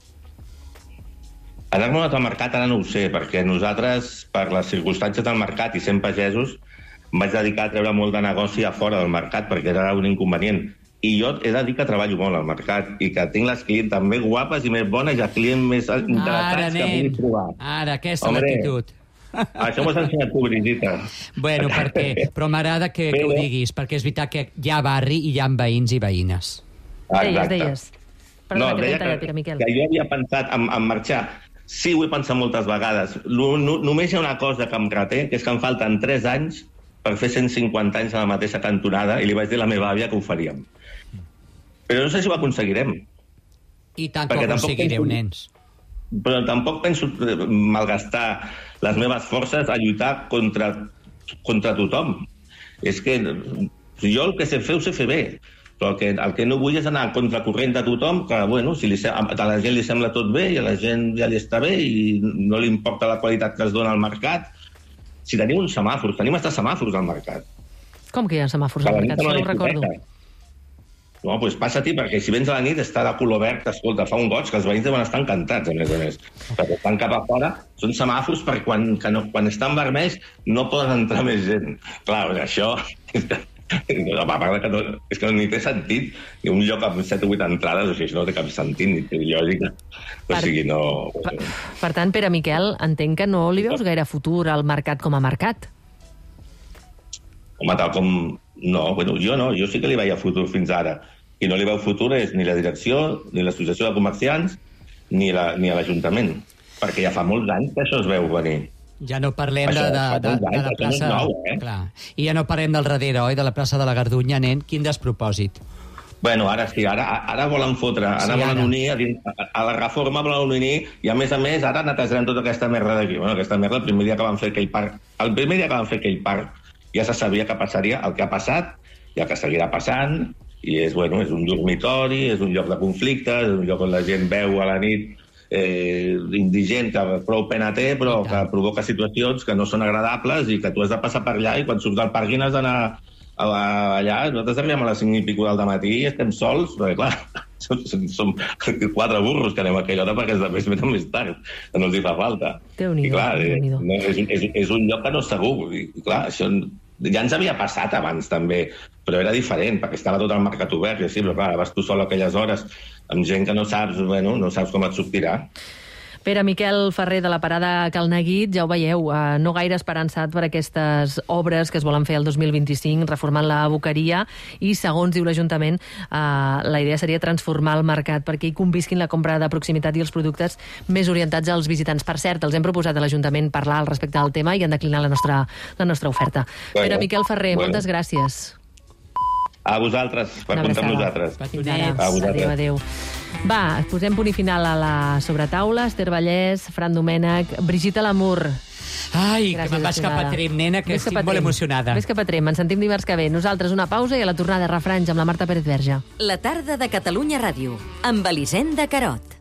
Anar-me a un altre mercat ara no ho sé, perquè nosaltres, per les circumstàncies del mercat i sent pagesos, em vaig dedicar a treure molt de negoci a fora del mercat, perquè era un inconvenient. I jo he de dir que treballo molt al mercat i que tinc les clientes més guapes i més bones i els clients més interessants Ara, que nen. puguis trobar. Ara, aquesta Hombre. l'actitud. Això m'ho has ensenyat tu, Brigitte. Bueno, perquè, però m'agrada que, que ho diguis, perquè és veritat que hi ha barri i hi ha veïns i veïnes. Deies, deies. Perdona, No, que t'he deia tallat, que, Pere Miquel. que jo havia pensat en, en marxar. Sí, ho he pensat moltes vegades. Lo, no, només hi ha una cosa que em reté, que és que em falten tres anys per fer cent cinquanta anys a la mateixa cantonada, i li vaig dir a la meva àvia que ho faríem. Però no sé si ho aconseguirem. I tant que ho Perquè tampoc aconseguireu, penso- nens. Però tampoc penso eh, malgastar les meves forces a lluitar contra, contra tothom. És que jo el que sé fer, ho sé fer bé. Però el que, el que no vull és anar contracorrent de tothom, que, bueno, si li, sem- a la gent li sembla tot bé i a la gent ja li està bé i no li importa la qualitat que es dona al mercat. Si tenim uns semàfors, tenim hasta semàfors al mercat. Com que hi ha semàfors al A la mercat? nit a Això la no ho recordo. discoteca. No, doncs passa-t'hi, perquè si vens a la nit està de color verd, escolta, fa un goig, que els veïns deuen estar encantats, a més a més. Perquè estan cap a fora, són semàfors perquè quan, que no, quan estan vermells no poden entrar més gent. Clar, això... No, a part que no, és que ni té sentit, ni un lloc amb set o vuit entrades, o sigui, això no té cap sentit, ni té lògica. O sigui, no... Per, per tant, Pere Miquel, entenc que no li veus gaire futur al mercat com a mercat. Home, tal com... No, bueno, jo no, jo sí que li veia futur fins ara. I no li veu futur és ni la direcció, ni l'associació de comerciants, ni la- ni a l'Ajuntament. Perquè ja fa molts anys que això es veu venir. Ja no parlem de, Això, de, fa de, molts de anys, la això no és plaça... nou, eh? Clar. I ja no parlem del darrere, oi? De la plaça de la Gardunya, nen. Quin despropòsit. Bueno, ara sí, ara, ara volen fotre, ara Sí, volen ara. unir, a, dins- a, a la reforma volen unir, i a més a més ara netejaran tota aquesta merda d'aquí. Bueno, aquesta merda, el primer dia que van fer aquell parc, el primer dia que van fer aquell parc, ja se sabia que passaria el que ha passat, i el que seguirà passant, i és, bueno, és un dormitori, és un lloc de conflictes, és un lloc on la gent veu a la nit eh, indigent, que prou pena té, però que provoca situacions que no són agradables i que tu has de passar per allà i quan surts del parc has d'anar a- a- allà. Nosaltres arribem a les cinc i pico del matí i estem sols, perquè clar, som, som quatre burros que anem a aquella hora perquè els altres venen més tard, no els hi fa falta. I clar, no, és, és, és un lloc que no és segur. I clar, això ja ens havia passat abans també, però era diferent, perquè estava tot el mercat obert, i sí, però clar, vas tu sol a aquelles hores amb gent que no saps, bueno, no saps com et sortirà. Pere Miquel Ferrer, de la parada Cal Neguit, ja ho veieu, eh, no gaire esperançat per aquestes obres que es volen fer el dos mil vint-i-cinc, reformant la boqueria, i segons diu l'Ajuntament, eh, la idea seria transformar el mercat perquè hi convisquin la compra de proximitat i els productes més orientats als visitants. Per cert, els hem proposat a l'Ajuntament parlar al respecte del tema i han declinat la nostra, la nostra oferta. Bueno, Pere Miquel Ferrer, bueno. moltes gràcies. A vosaltres, per comptar amb nosaltres. Fins ara. Adéu, adéu. Va, posem punt i final a la sobretaula. Esther Vallès, Fran Domènech, Brigitte Lamour. Ai, gràcies, que me'n vaig cap a Trem, nena, que estic molt emocionada. Ves cap a Trem, ens sentim dimarts que ve. Nosaltres una pausa i a la tornada de refranys amb la Marta Pérez Verge. La tarda de Catalunya Ràdio, amb Elisenda Carot.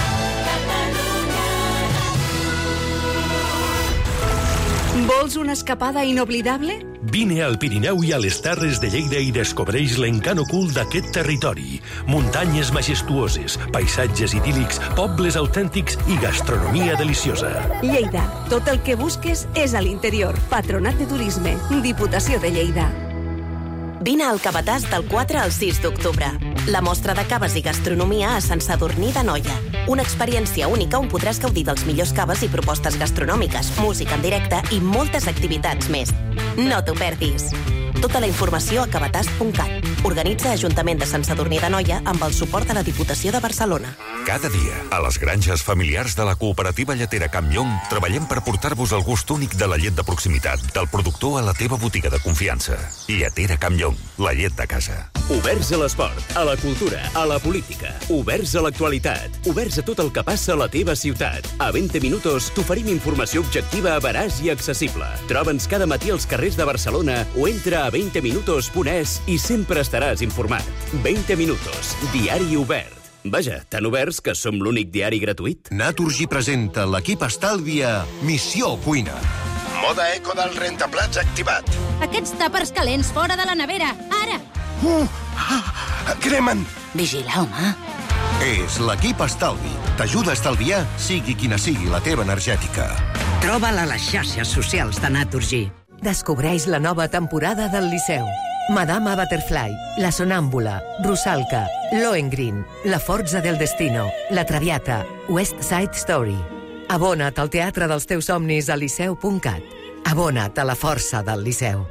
Vols una escapada inoblidable? Vine al Pirineu i a les Terres de Lleida i descobreix l'encant ocult d'aquest territori. Muntanyes majestuoses, paisatges idíl·lics, pobles autèntics i gastronomia deliciosa. Lleida. Tot el que busques és a l'interior. Patronat de Turisme. Diputació de Lleida. Vine al Cabatàs del quatre al sis d'octubre. La mostra de caves i gastronomia a Sant Sadurní d'Anoia. Una experiència única on podràs gaudir dels millors caves i propostes gastronòmiques, música en directe i moltes activitats més. No t'ho perdis. Tota la informació a cabatàs punt cat. Organitza Ajuntament de Sant Sadurní d'Anoia amb el suport de la Diputació de Barcelona. Cada dia, a les granges familiars de la cooperativa lletera Campllong, treballem per portar-vos el gust únic de la llet de proximitat, del productor a la teva botiga de confiança. Lletera Campllong, la llet de casa. Oberts a l'esport, a la cultura, a la política. Oberts a l'actualitat. Oberts a tot el que passa a la teva ciutat. A vint minuts t'oferim informació objectiva, veraç i accessible. Troba'ns cada matí als carrers de Barcelona o entra a vint minuts punt es i sempre estaràs informat. vint minuts, diari obert. Vaja, tan oberts que som l'únic diari gratuït. Naturgy presenta l'equip Estalvia Missió Cuina. Moda eco del rentaplats activat. Aquests tàpers calents fora de la nevera, ara! Uh, ah, cremen! Vigila, home. És l'equip Estalvi. T'ajuda a estalviar, sigui quina sigui la teva energètica. Troba'l a les xarxes socials de Naturgy. Descobreix la nova temporada del Liceu. Madama Butterfly, La Sonàmbula, Rusalka, Lohengrin, La Forza del Destino, La Traviata, West Side Story. Abona't al teatre dels teus somnis a liceu punt cat. Abona't a la força del Liceu.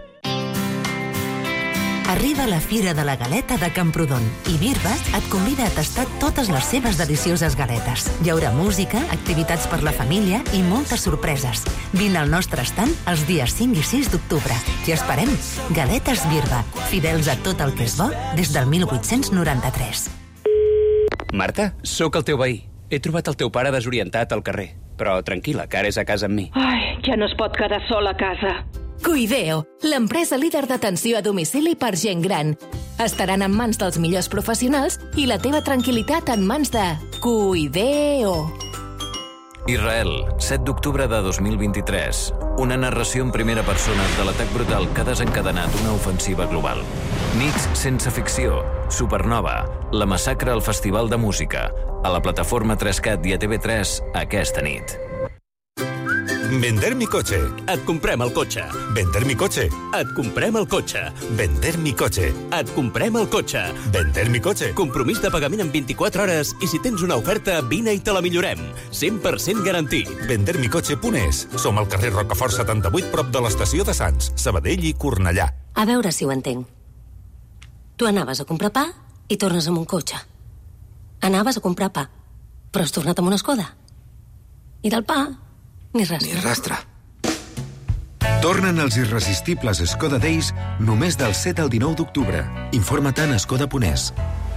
Arriba la Fira de la Galeta de Camprodon i Birba et convida a tastar totes les seves delicioses galetes. Hi haurà música, activitats per la família i moltes sorpreses. Vine al nostre estand els dies cinc i sis d'octubre. T'hi esperem. Galetes Birba, fidels a tot el que és bo des del mil vuit-cents noranta-tres. Marta, sóc el teu veí. He trobat el teu pare desorientat al carrer. Però tranquil·la, que ara és a casa amb mi. Ai, ja no es pot quedar sol a casa. Cuideo, l'empresa líder d'atenció a domicili per gent gran. Estaran en mans dels millors professionals i la teva tranquil·litat en mans de Cuideo. Israel, set d'octubre de dos mil vint-i-tres. Una narració en primera persona de l'atac brutal que ha desencadenat una ofensiva global. Nits sense ficció, Supernova, la massacre al Festival de Música, a la plataforma tres cat i a T V tres aquesta nit. Vender mi coche. Et comprem el cotxe. Vender mi coche. Et comprem el cotxe. Vender mi coche. Et comprem el cotxe. Vender mi coche. Compromís de pagament en vint-i-quatre hores i si tens una oferta, vine i te la millorem. cent per cent garantit. vender mi coche punt es. Som al carrer Rocafort setanta-vuit, prop de l'estació de Sants, Sabadell i Cornellà. A veure si ho entenc. Tu anaves a comprar pa i tornes amb un cotxe. Anaves a comprar pa, però has tornat amb una Skoda. I del pa, ni rastre. Ni rastre. Tornen els irresistibles Skoda Days només del set al dinou d'octubre. Informa-te'n a skoda punt es.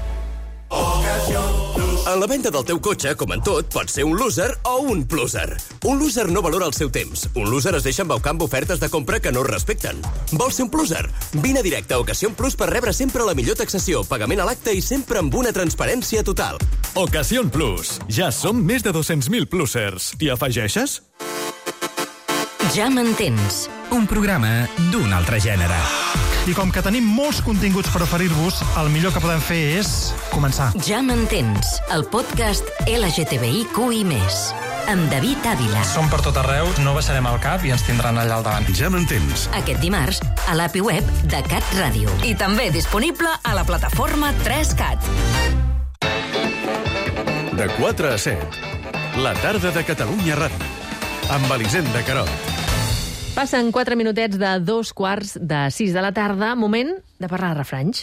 A la venda del teu cotxe, com en tot, pot ser un loser o un pluser. Un loser no valora el seu temps. Un loser es deixa embaucar amb ofertes de compra que no respecten. Vols ser un pluser? Vine directe a Ocasión Plus per rebre sempre la millor taxació, pagament a l'acte i sempre amb una transparència total. Ocasión Plus. Ja som més de dos-cents mil plusers. T'hi afegeixes? Ja m'entens. un programa d'un altre gènere. I com que tenim molts continguts per oferir-vos, el millor que podem fer és començar. Ja m'entens, el podcast L G T B I Q I més, amb David Ávila. Som per tot arreu, no baixarem el cap i ens tindran allà al davant. Ja m'entens. Aquest dimarts, a l'A P I Web de Cat Ràdio. I també disponible a la plataforma tres cat. De quatre a set, la tarda de Catalunya Ràdio, amb Elisenda Carot. Passen quatre minutets de dos quarts de sis de la tarda. Moment de parlar de refranys.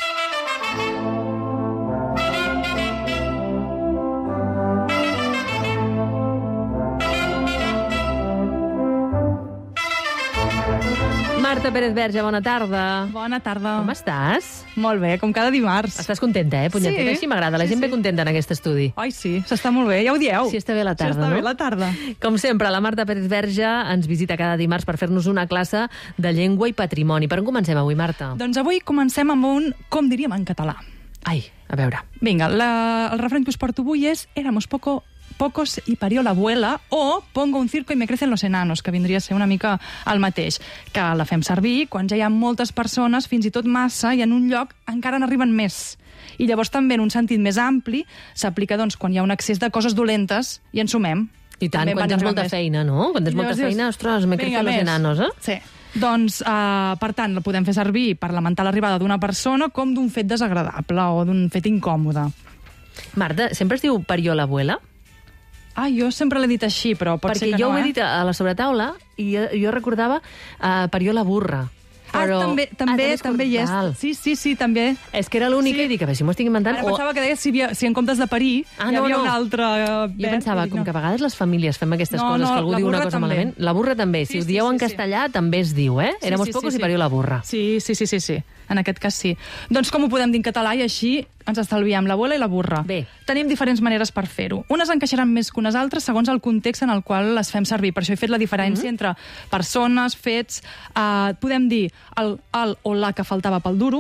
Marta Pérez Verge, bona tarda. Bona tarda. Com estàs? Molt bé, com cada dimarts. Estàs contenta, eh, punyetera? Sí. Així m'agrada, la Sí, gent sí. ve contenta en aquest estudi. Ai, sí, s'està molt bé, ja ho dieu. Sí, està bé la tarda, sí, està no? bé la tarda. Com sempre, la Marta Pérez Verge ens visita cada dimarts per fer-nos una classe de llengua i patrimoni. Per on comencem avui, Marta? Doncs avui comencem amb un, com diríem en català. Ai, a veure. Vinga, la, el refrany que us porto avui és Éramos poco... pocos y parió la abuela, o pongo un circo y me crecen los enanos, que vindria a ser una mica el mateix, que la fem servir quan ja hi ha moltes persones, fins i tot massa, i en un lloc encara n'arriben més. I llavors també en un sentit més ampli s'aplica doncs, quan hi ha un excés de coses dolentes i en sumem. I tant, També quan van tens arribar molta més. feina, no? Quan tens molta Llavors dius, feina, ostres, me vinga, crecen los més. enanos, eh? Sí. Doncs, eh, per tant, la podem fer servir per lamentar l'arribada d'una persona com d'un fet desagradable o d'un fet incòmode. Marta, sempre es diu parió l'abuela? Ah, jo sempre l'he dit així, però pot Perquè ser que jo no, ho he eh? dit a la sobretaula i jo, jo recordava uh, parió la burra. Però... Ah, també, també, ah, també hi és. Val. Sí, sí, sí, també. És que era l'única Sí. i dic, a veure si m'ho estic inventant. Ara pensava que deies si, havia, si en comptes de parir Ah, hi no, havia no. un altre... eh, Jo pensava, verb, i com no. que a vegades les famílies fem aquestes No, coses, no, que algú la diu una burra cosa també. malament. La burra també. Si Sí, ho sí, dieu sí, en sí. castellà, també es diu, eh? Sí, Éramos sí, pocos sí, i sí. parió la burra. Sí, sí, sí, sí, sí. En aquest cas sí. Doncs com ho podem dir en català i així ens estalviem l'abuela i la burra. Bé. Tenim diferents maneres per fer-ho. Unes encaixaran més que unes altres segons el context en el qual les fem servir. Per això he fet la diferència Mm-hmm. entre persones, fets... Eh, podem dir el, el o la que faltava pel duro,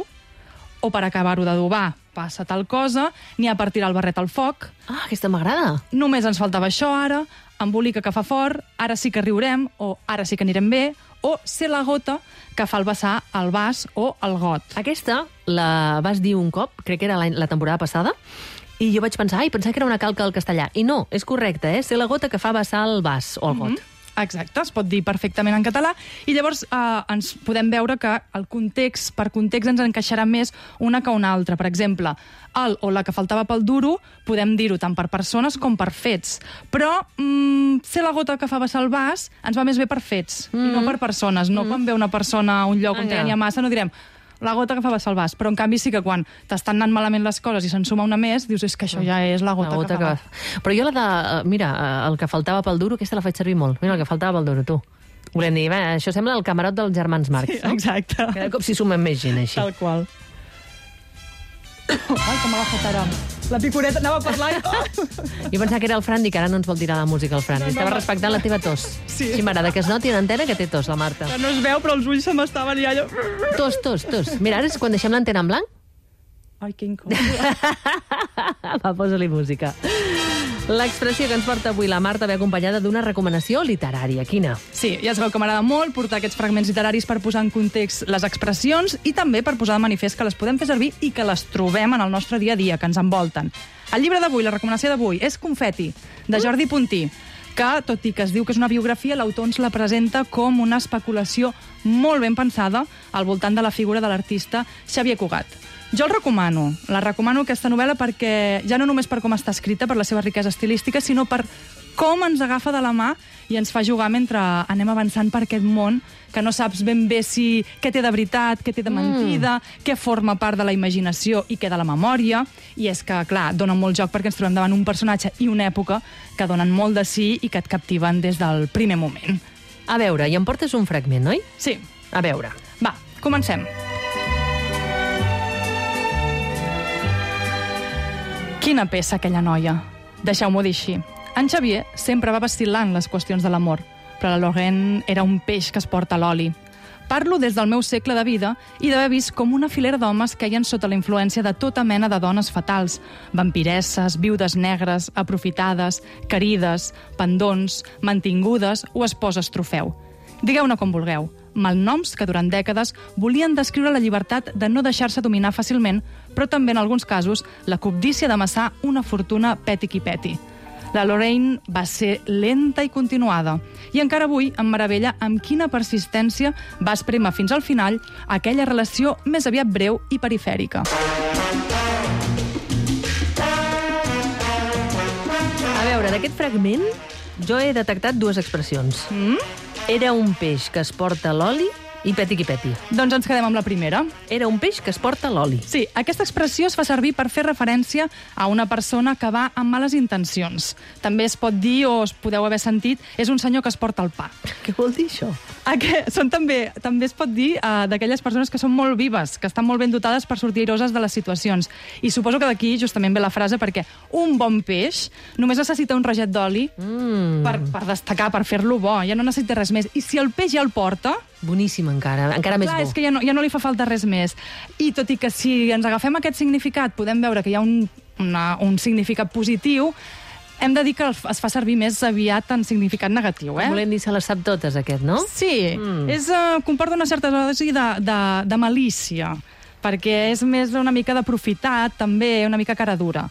o per acabar-ho d'adobar passa tal cosa, ni a per tirar el barret al foc. Ah, aquesta m'agrada. Només ens faltava això ara, embolica que fa fort, ara sí que riurem, o ara sí que anirem bé, o ser la gota que fa el vessar al vas o al got. Aquesta la vas dir un cop, crec que era la, la temporada passada, i jo vaig pensar, ai, pensava que era una calca al castellà. I no, és correcte, eh? Ser la gota que fa vessar el vas o el got. Mm-hmm. Exacte, es pot dir perfectament en català, i llavors eh, ens podem veure que el context, per context ens encaixarà més una que una altra. Per exemple, el o la que faltava pel duro podem dir-ho tant per persones com per fets, però mm, ser la gota que fa vessar el vas ens va més bé per fets, mm. i no per persones. No mm. quan ve una persona a un lloc on Vinga. ja n'hi ha massa no direm la gota que fa vessar el vas, però en canvi sí que quan t'estan anant malament les coses i se'n suma una més, dius, és que això ja és la gota, La gota que fa. que... Però jo la de... eh, Mira, eh, el que faltava pel duro, aquesta la faig servir molt. Mira, el que faltava pel duro, tu. Volem dir, bé, això sembla el camarot dels germans Marx, Sí, no? exacte. Cada cop s'hi sumem més gent, així. Tal qual. Ai, que m'ha agafat ara. La picoreta anava a parlar i... Jo pensava que era el Fran, dic, ara no ens vol tirar la música, el Fran. No, No, no, Estava no. respectant la teva tos. Sí. Així m'agrada que es noti en antena que té tos, la Marta. Que no es veu, però els ulls se m'estaven ja allò... Tos, tos, tos. Mira, ara és quan deixem l'antena en blanc. Ai, que incòmode. Va, posa-li música. L'expressió que ens porta avui la Marta ve acompanyada d'una recomanació literària. Quina? Sí, ja sabeu que m'agrada molt portar aquests fragments literaris per posar en context les expressions i també per posar de manifest que les podem fer servir i que les trobem en el nostre dia a dia, que ens envolten. El llibre d'avui, la recomanació d'avui, és Confeti, de Jordi Puntí, que, tot i que es diu que és una biografia, l'autor ens la presenta com una especulació molt ben pensada al voltant de la figura de l'artista Xavier Cugat. Jo el recomano, la recomano aquesta novel·la perquè, ja no només per com està escrita, per la seva riquesa estilística, sinó per com ens agafa de la mà i ens fa jugar mentre anem avançant per aquest món que no saps ben bé si què té de veritat, què té de mentida, mm. què forma part de la imaginació i què de la memòria. I és que, clar, dona molt joc perquè ens trobem davant un personatge i una època que donen molt de sí i que et captiven des del primer moment. A veure, i em portes un fragment, oi? Sí. A veure. Va, comencem. Quina peça, aquella noia. Deixeu-m'ho dir així. En Xavier sempre va vacil·lant les qüestions de l'amor, però la Lorraine era un peix que es porta a l'oli. Parlo des del meu segle de vida i d'haver vist com una filera d'homes queien sota la influència de tota mena de dones fatals, vampiresses, viudes negres, aprofitades, querides, pendons, mantingudes o esposes trofeu. Digueu-ne com vulgueu. malnoms que durant dècades volien descriure la llibertat de no deixar-se dominar fàcilment, però també, en alguns casos, la cobdícia d'amassar una fortuna peti qui peti. La Lorraine va ser lenta i continuada, i encara avui em meravella amb quina persistència va esprémer fins al final aquella relació més aviat breu i perifèrica. A veure, d'aquest fragment jo he detectat dues expressions. Mm? Era un peix que es porta l'oli i peti qui peti. Doncs ens quedem amb la primera. Era un peix que es porta l'oli. Sí, aquesta expressió es fa servir per fer referència a una persona que va amb males intencions. També es pot dir, o es podeu haver sentit, és un senyor que es porta el pa. Què vol dir això? Aquest, són també, també es pot dir uh, d'aquelles persones que són molt vives, que estan molt ben dotades per sortir airoses de les situacions. I suposo que d'aquí justament ve la frase, perquè un bon peix només necessita un raget d'oli mm. per, per destacar, per fer-lo bo. Ja no necessita res més. I si el peix ja el porta... Boníssim encara, encara més clar, bo. És que ja no, ja no li fa falta res més. I tot i que si ens agafem aquest significat podem veure que hi ha un, una, un significat positiu, hem de dir que es fa servir més aviat en significat negatiu. Eh? Volem dir se les sap totes, aquest, no? Sí, mm. és, uh, comporta una certa dosi de, de, de malícia, perquè és més una mica d'aprofitat, també, una mica cara dura.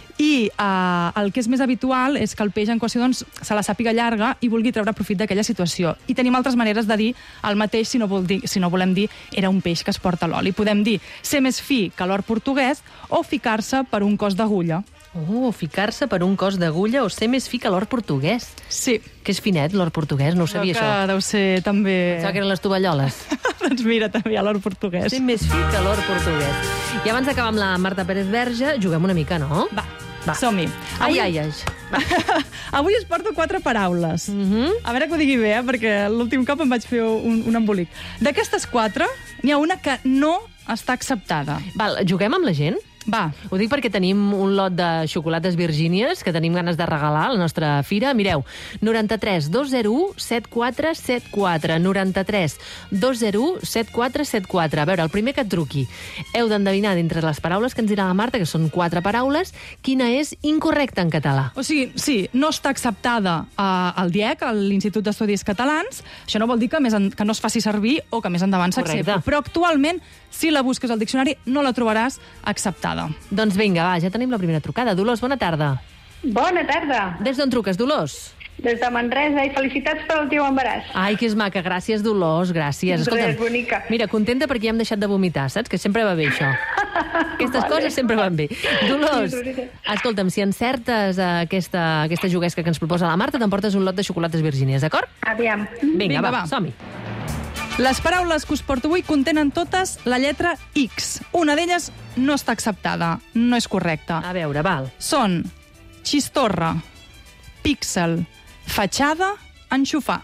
I uh, el que és més habitual és que el peix en qüestió doncs, se la sàpiga llarga i vulgui treure profit d'aquella situació. I tenim altres maneres de dir el mateix si no, vol dir, si no volem dir era un peix que es porta l'oli. Podem dir ser més fi que l'or portuguès o ficar-se per un cos d'agulla. Oh, ficar-se per un cos d'agulla o ser més fi que l'or portuguès. Sí. Que és finet, l'or portuguès, no ho sabia, que això. Deu ser també... Pensava que eren les tovalloles. Doncs mira, també hi ha l'or portuguès. Ser més fi que l'or portuguès. I abans d'acabar amb la Marta Pérez Verge, juguem una mica, no? Va. Va. Som-hi. Ai, ai, ai. Avui es porto quatre paraules. Uh -huh. A veure que ho digui bé, eh? Perquè l'últim cop em vaig fer un, un embolic. D'aquestes quatre, n'hi ha una que no està acceptada. Val, juguem amb la gent? Va. Ho dic perquè tenim un lot de xocolates virgínies que tenim ganes de regalar a la nostra fira. Mireu, noranta-tres dos zero u set quatre set quatre, noranta-tres dos zero u set quatre set quatre. A veure, el primer que et truqui. Heu d'endevinar d'entre les paraules que ens dirà la Marta, que són quatre paraules, quina és incorrecta en català. O sigui, sí, no està acceptada uh, al D I E C, a l'Institut d'Estudis Catalans. Això no vol dir que, més en, que no es faci servir o que més endavant s'accepti. Però actualment, si la busques al diccionari, no la trobaràs acceptada. Doncs vinga, va, ja tenim la primera trucada. Dolors, bona tarda. Bona tarda. Des d'on truques, Dolors? Des de Manresa, i felicitats pel teu embaràs. Ai, que és maca, gràcies, Dolors, gràcies. Escolta'm, res, bonica. Mira, contenta perquè ja hem deixat de vomitar, saps? Que sempre va bé, això. Aquestes vale. coses sempre van bé. Dolors, escolta'm, si encertes aquesta, aquesta juguesca que ens proposa la Marta, t'emportes un lot de xocolates virgínies, d'acord? Aviam. Vinga, Vinga va, va. som-hi. Les paraules que us porto avui contenen totes la lletra X. Una d'elles no està acceptada, no és correcta. A veure, val. Són xistorra, píxel, fatxada, enxufar.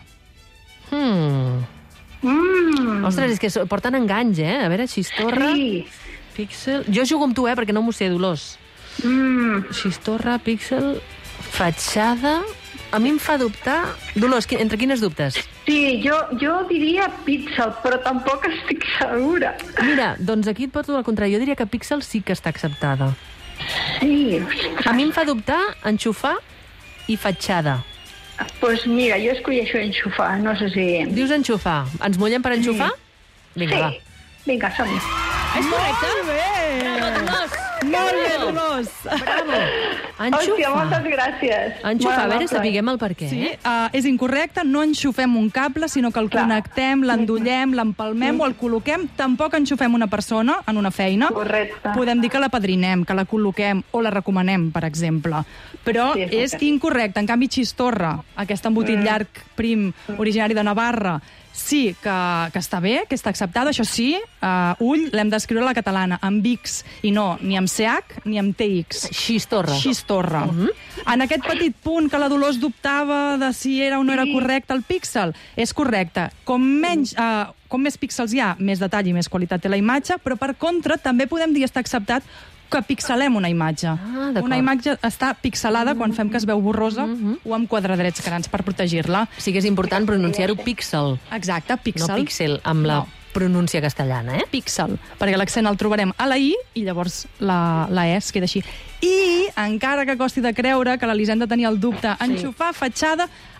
Hmm. Mm. Ostres, és que porten enganys, eh? A veure, xistorra, sí. píxel... Jo jugo amb tu, eh? Perquè no m'ho sé, Dolors. Mm. Xistorra, píxel, fatxada... A mi em fa dubtar... Dolors, entre quines dubtes? Sí, jo, jo diria píxel, però tampoc estic segura. Mira, doncs aquí et porto al contrari. Jo diria que píxel sí que està acceptada. Sí. A mi em fa dubtar enxufar i fatxada. Doncs pues mira, jo escolleixo enxufar, no sé si... Dius enxufar. Ens mullem per enxufar? Sí. Vinga, sí. va. Vinga, som-hi. És correcte? Molt bé! Bravo, Dolors! Molt bé, Dolors! Bravo! Enxufar. Hòstia, moltes gràcies. Enxufar, a veure, sapiguem el per què. Sí, uh, és incorrecte, no enxufem un cable, sinó que el Clar. connectem, l'endollem, l'empalmem mm. o el col·loquem. Tampoc enxufem una persona en una feina. Correcte. Podem dir que la padrinem, que la col·loquem o la recomanem, per exemple. Però sí, és, és incorrecte. En canvi, xistorra, aquest embotit mm. llarg, prim, originari de Navarra, sí que, que està bé, que està acceptada, això sí, uh, ull, l'hem d'escriure a la catalana, amb X, i no ni amb C H ni amb T X. Xistorra. Xistorra. Uh -huh. En aquest petit punt que la Dolors dubtava de si era o no era correcte el píxel, és correcte. Com, menys, uh, com més píxels hi ha, més detall i més qualitat té la imatge, però per contra també podem dir està acceptat que pixelem una imatge. Ah, una imatge està pixelada quan fem que es veu borrosa mm -hmm. o amb quadradrets grans per protegir-la. Sí que és important pronunciar-ho píxel. Exacte, píxel. No píxel, amb la no. pronúncia castellana, eh? Píxel, perquè l'accent el trobarem a la I i llavors la, la E es queda així. I, encara que costi de creure que l'Elisenda tenia el dubte, sí. enxufar, fatxada,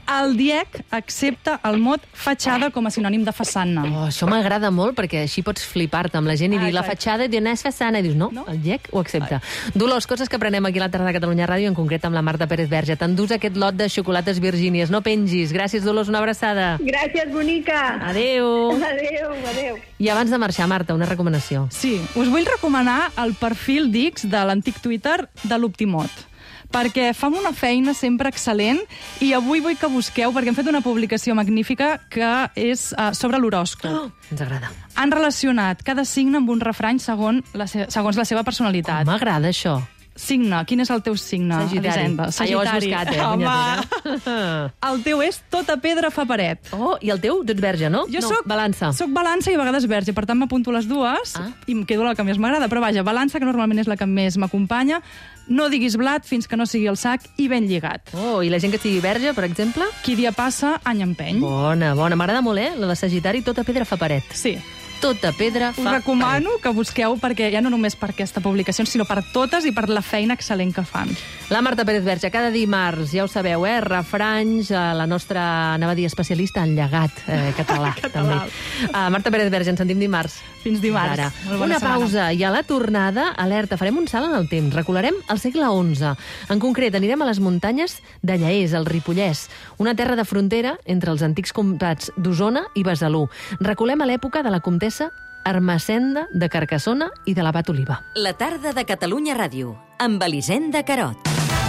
El D I E C accepta el mot fatxada com a sinònim de façana. Oh, això m'agrada molt, perquè així pots flipar-te amb la gent i dir la fatxada i dir, no és façana, i dius, no, el D I E C ho accepta. Dolors, coses que aprenem aquí a la tarda de Catalunya Ràdio, en concret amb la Marta Pérez Verge. T'endús aquest lot de xocolates virgínies, no pengis. Gràcies, Dolors, una abraçada. Gràcies, bonica. Adéu. Adéu, adéu. I abans de marxar, Marta, una recomanació. Sí, us vull recomanar el perfil d'X de l'antic Twitter de l'Optimot, perquè fan una feina sempre excel·lent i avui vull que busqueu, perquè hem fet una publicació magnífica que és uh, sobre l'horòscop. Oh, ens agrada. Han relacionat cada signe amb un refrany segons la, se segons la seva personalitat. Oh, m'agrada això. Signe. Quin és el teu signe, Sagitari. Elisenda? Sagitari. Ah, ja ho has buscat, eh? Home. El teu és tota pedra fa paret. Oh, i el teu? Tu ets verge, no? Jo no, soc balança. Soc balança i a vegades verge, per tant m'apunto les dues ah. i em quedo la que més m'agrada. Però vaja, balança, que normalment és la que més m'acompanya. No diguis blat fins que no sigui el sac i ben lligat. Oh, i la gent que sigui verge, per exemple? Qui dia passa, any empeny. Bona, bona. M'agrada molt, eh? La de Sagitari, tota pedra fa paret. Sí. Tota pedra fa Us recomano paret. Que busqueu, perquè ja no només per aquesta publicació, sinó per totes i per la feina excel·lent que fan. La Marta Pérez Verge, cada dimarts, ja ho sabeu, eh? Refranys, la nostra, anava a dir, especialista en llegat eh, català. català. També. Uh, Marta Pérez Verge, ens sentim dimarts. Fins dimarts. Ara. Una pausa i a la tornada, alerta, farem un salt en el temps. Recularem el segle onze. En concret, anirem a les muntanyes de Lleers, al Ripollès, una terra de frontera entre els antics comtats d'Osona i Besalú. Reculem a l'època de la comtessa Ermessenda de Carcassona i de l'Abat Oliva. La tarda de Catalunya Ràdio, amb Elisenda Carot.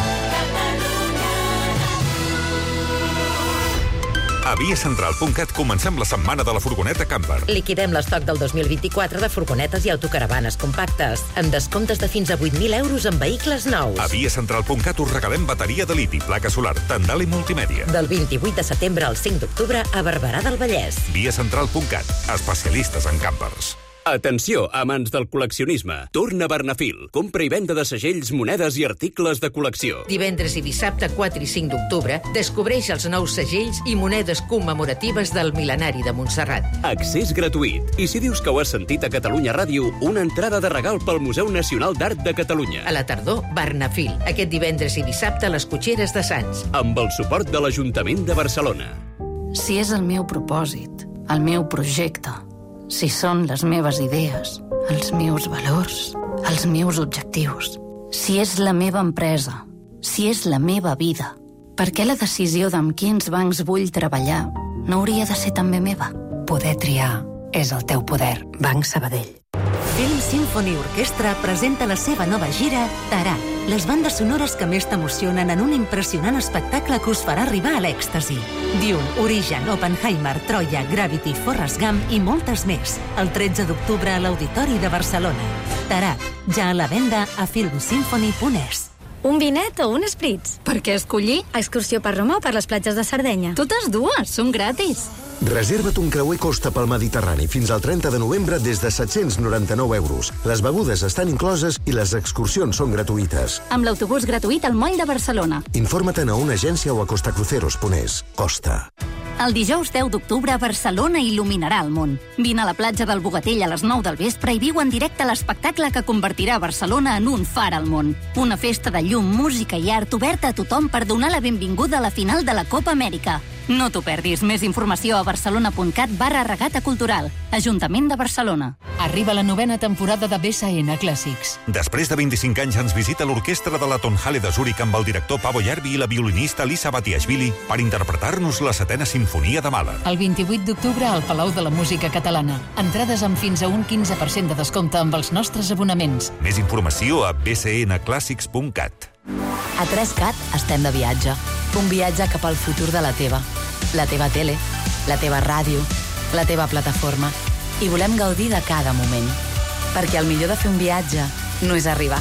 A via central punt cat comencem la setmana de la furgoneta camper. Liquidem l'estoc del dos mil vint-i-quatre de furgonetes i autocaravanes compactes, amb descomptes de fins a vuit mil euros en vehicles nous. A via central punt cat us regalem bateria de liti, placa solar, tendal i multimèdia. Del vint-i-vuit de setembre al cinc d'octubre a Barberà del Vallès. via central punt cat, especialistes en campers. Atenció, amants del col·leccionisme. Torna Bernafil. Compra i venda de segells, monedes i articles de col·lecció. Divendres i dissabte quatre i cinc d'octubre descobreix els nous segells i monedes commemoratives del mil·lenari de Montserrat. Accés gratuït. I si dius que ho has sentit a Catalunya Ràdio, una entrada de regal pel Museu Nacional d'Art de Catalunya. A la tardor, Bernafil. Aquest divendres i dissabte a les Cotxeres de Sants. Amb el suport de l'Ajuntament de Barcelona. Si és el meu propòsit, el meu projecte, si són les meves idees, els meus valors, els meus objectius, si és la meva empresa, si és la meva vida, per què la decisió d'amb quins bancs vull treballar no hauria de ser també meva? Poder triar és el teu poder. Banc Sabadell. Film Symphony Orchestra presenta la seva nova gira Tarà, les bandes sonores que més t'emocionen en un impressionant espectacle que us farà arribar a l'èxtasi. Dune, Origen, Oppenheimer, Troia, Gravity, Forrest Gump i moltes més. El tretze d'octubre a l'Auditori de Barcelona. Tarà, ja a la venda a film symphony punt es. Un vinet o un spritz? Per què escollir? Excursió per Roma o per les platges de Sardenya? Totes dues, són gratis. Reserva't un creuer costa pel Mediterrani fins al trenta de novembre des de set-cents noranta-nou euros. Les begudes estan incloses i les excursions són gratuïtes. Amb l'autobús gratuït al Moll de Barcelona. Informa't a una agència o a costacruceros punt es. Costa. El dijous deu d'octubre, Barcelona il·luminarà el món. Vine a la platja del Bogatell a les nou del vespre i viu en directe l'espectacle que convertirà Barcelona en un far al món. Una festa de llum, música i art oberta a tothom per donar la benvinguda a la final de la Copa Amèrica. No t'ho perdis. Més informació a barcelona.cat barra regata cultural. Ajuntament de Barcelona. Arriba la novena temporada de B S N Clàssics. Després de vint-i-cinc anys ens visita l'orquestra de la Tonhalle de Zúrich amb el director Pavo Jarvi i la violinista Lisa Batiashvili per interpretar-nos la setena sinfonia de Mahler. El vint-i-vuit d'octubre al Palau de la Música Catalana. Entrades amb fins a un quinze per cent de descompte amb els nostres abonaments. Més informació a b c n clàssics punt cat. A tres cat estem de viatge. Un viatge cap al futur de la teva. La teva tele, la teva ràdio, la teva plataforma. I volem gaudir de cada moment. Perquè el millor de fer un viatge no és arribar.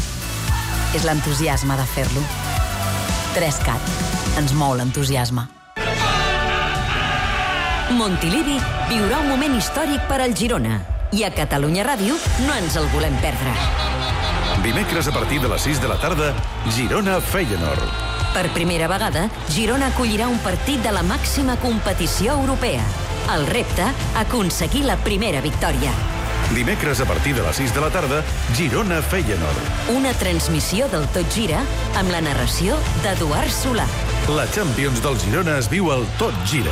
És l'entusiasme de fer-lo. tres cat. Ens mou l'entusiasme. Montilivi viurà un moment històric per al Girona. I a Catalunya Ràdio no ens el volem perdre. Dimecres a partir de les sis de la tarda, Girona-Feyenoord. Per primera vegada, Girona acollirà un partit de la màxima competició europea. El repte, aconseguir la primera victòria. Dimecres a partir de les sis de la tarda, Girona-Feyenoord. Una transmissió del Tot Gira amb la narració d'Eduard Solà. La Champions del Girona es viu al Tot Gira.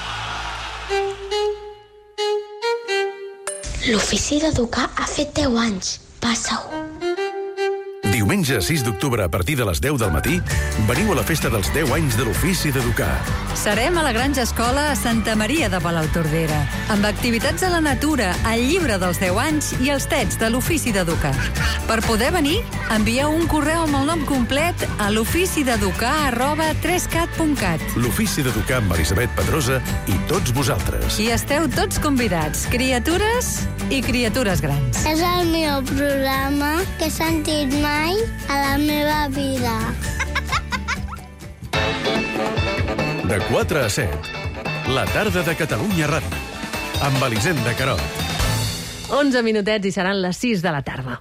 L'ofici d'educar ha fet deu anys. Passa-ho. Diumenge sis d'octubre a partir de les deu del matí veniu a la festa dels deu anys de l'ofici d'educar. Serem a la Granja Escola a Santa Maria de Palautordera, amb activitats a la natura, el llibre dels deu anys i els tets de l'ofici d'educar. Per poder venir, envieu un correu amb el nom complet a l'oficideducar arroba trescat punt cat. L'ofici d'educar amb Elisabet Pedrosa i tots vosaltres. I esteu tots convidats, criatures i criatures grans. És el millor programa que he sentit mai a la meva vida. De quatre a set, la tarda de Catalunya Ràdio, amb Elisenda Carot. onze minutets i seran les sis de la tarda.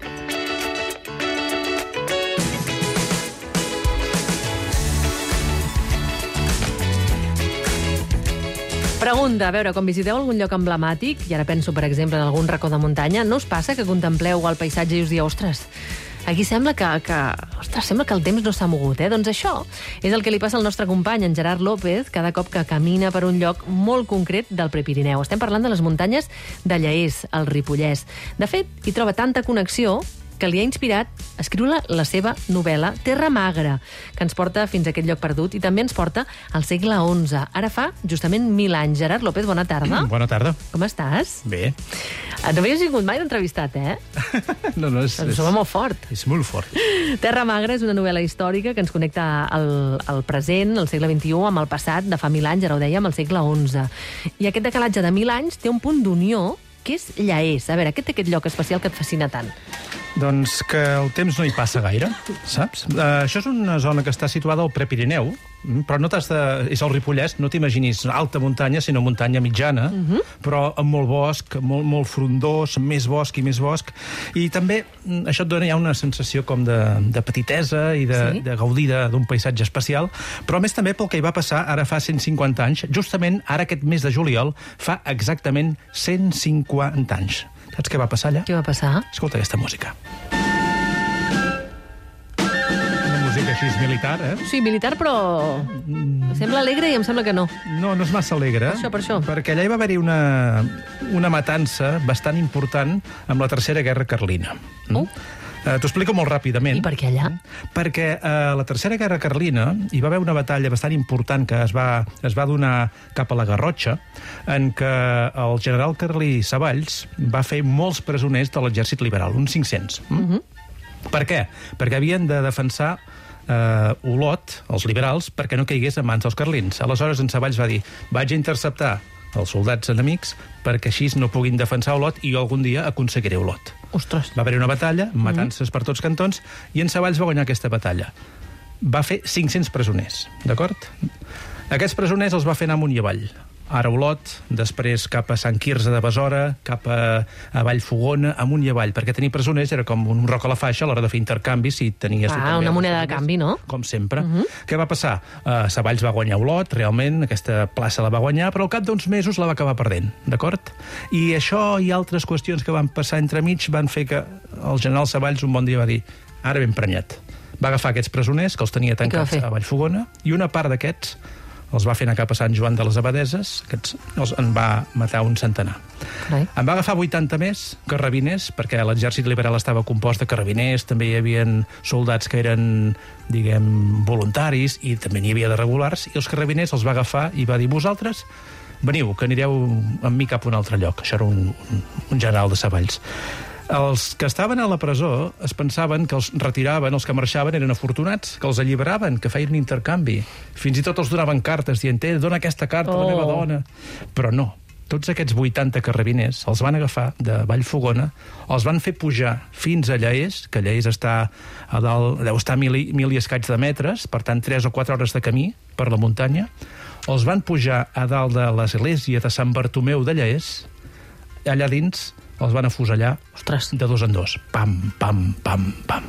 Pregunta, a veure, quan visiteu algun lloc emblemàtic, i ara penso, per exemple, en algun racó de muntanya, no us passa que contempleu el paisatge i us dieu, ostres, aquí sembla que, que, ostres, sembla que el temps no s'ha mogut, eh? Doncs això és el que li passa al nostre company, en Gerard López, cada cop que camina per un lloc molt concret del Prepirineu. Estem parlant de les muntanyes de Llers, al Ripollès. De fet, hi troba tanta connexió que li ha inspirat a escriure la seva novel·la Terra Magra, que ens porta fins a aquest lloc perdut i també ens porta al segle onze. Ara fa justament mil anys. Gerard López, bona tarda. Bona tarda. Com estàs? Bé. No m'havies vingut mai d'entrevistat, eh? No, no, és... Doncs som molt fort. És molt fort. Terra Magra és una novel·la històrica que ens connecta al, al present, al segle vint-i-u, amb el passat de fa mil anys, ara ho dèiem, al segle onze. I aquest decalatge de mil anys té un punt d'unió que és Llers. A veure, què té aquest lloc especial que et fascina tant? Doncs que el temps no hi passa gaire, saps? Uh, això és una zona que està situada al Prepirineu, però no t'has de... És el Ripollès, no t'imaginis alta muntanya, sinó muntanya mitjana, uh-huh. però amb molt bosc, molt, molt frondós, més bosc i més bosc. I també això et dona ja una sensació com de, de petitesa i de, sí? de gaudir d'un paisatge especial, però a més també pel que hi va passar ara fa cent cinquanta anys, justament ara aquest mes de juliol, fa exactament cent cinquanta anys. Saps què va passar allà? Què va passar? Escolta aquesta música. Una música així militar, eh? Sí, militar, però... Em sembla alegre i em sembla que no. No, no és massa alegre. Per això, per això. Perquè allà hi va haver-hi una, una matança bastant important amb la Tercera Guerra Carlina. Uh. Uh, T'ho explico molt ràpidament. I per què allà? Perquè a uh, la Tercera Guerra Carlina hi va haver una batalla bastant important que es va, es va donar cap a la Garrotxa, en què el general carlí Savalls va fer molts presoners de l'exèrcit liberal, uns cinc-cents. Mm? Uh-huh. Per què? Perquè havien de defensar uh, Olot, els liberals, perquè no caigués en mans dels carlins. Aleshores en Savalls va dir, vaig a interceptar els soldats enemics perquè així no puguin defensar Olot i jo algun dia aconseguiré Olot. Ostres. Va haver-hi una batalla, matances mm. per tots cantons, i en Savalls va guanyar aquesta batalla. Va fer cinc-cents presoners, d'acord? Aquests presoners els va fer anar amunt i avall. Ara Olot, després cap a Sant Quirze de Besora, cap a, a Vallfogona, amunt i avall, perquè tenir presoners era com un roc a la faixa a l'hora de fer intercanvis si tenies... Ah, una moneda de canvi, no? Com sempre. Uh-huh. Què va passar? Uh, Savalls va guanyar Olot, realment, aquesta plaça la va guanyar, però al cap d'uns mesos la va acabar perdent, d'acord? I això i altres qüestions que van passar entremig van fer que el general Savalls un bon dia va dir ara ben prenyat. Va agafar aquests presoners, que els tenia tancats a Vallfogona, i una part d'aquests els va fer anar cap a Sant Joan de les Abadeses, aquests els en va matar un centenar. Carai. En va agafar vuitanta més carrabiners, perquè l'exèrcit liberal estava compost de carrabiners, també hi havia soldats que eren, diguem, voluntaris, i també n'hi havia de regulars, i els carrabiners els va agafar i va dir, vosaltres, veniu, que anireu amb mi cap a un altre lloc. Això era un, un, un general de Savalls. Els que estaven a la presó es pensaven que els retiraven, els que marxaven eren afortunats, que els alliberaven, que feien un intercanvi. Fins i tot els donaven cartes dient, eh, dona aquesta carta a la meva dona. Però no. Tots aquests vuitanta carrabiners els van agafar de Vallfogona, els van fer pujar fins a Llers, que Llers està a dalt, deu estar a mil, mil i escaig de metres, per tant, tres o quatre hores de camí per la muntanya. Els van pujar a dalt de l'església de Sant Bartomeu de Llers, allà dins els van afusellar. Ostres. De dos en dos. Pam, pam, pam, pam.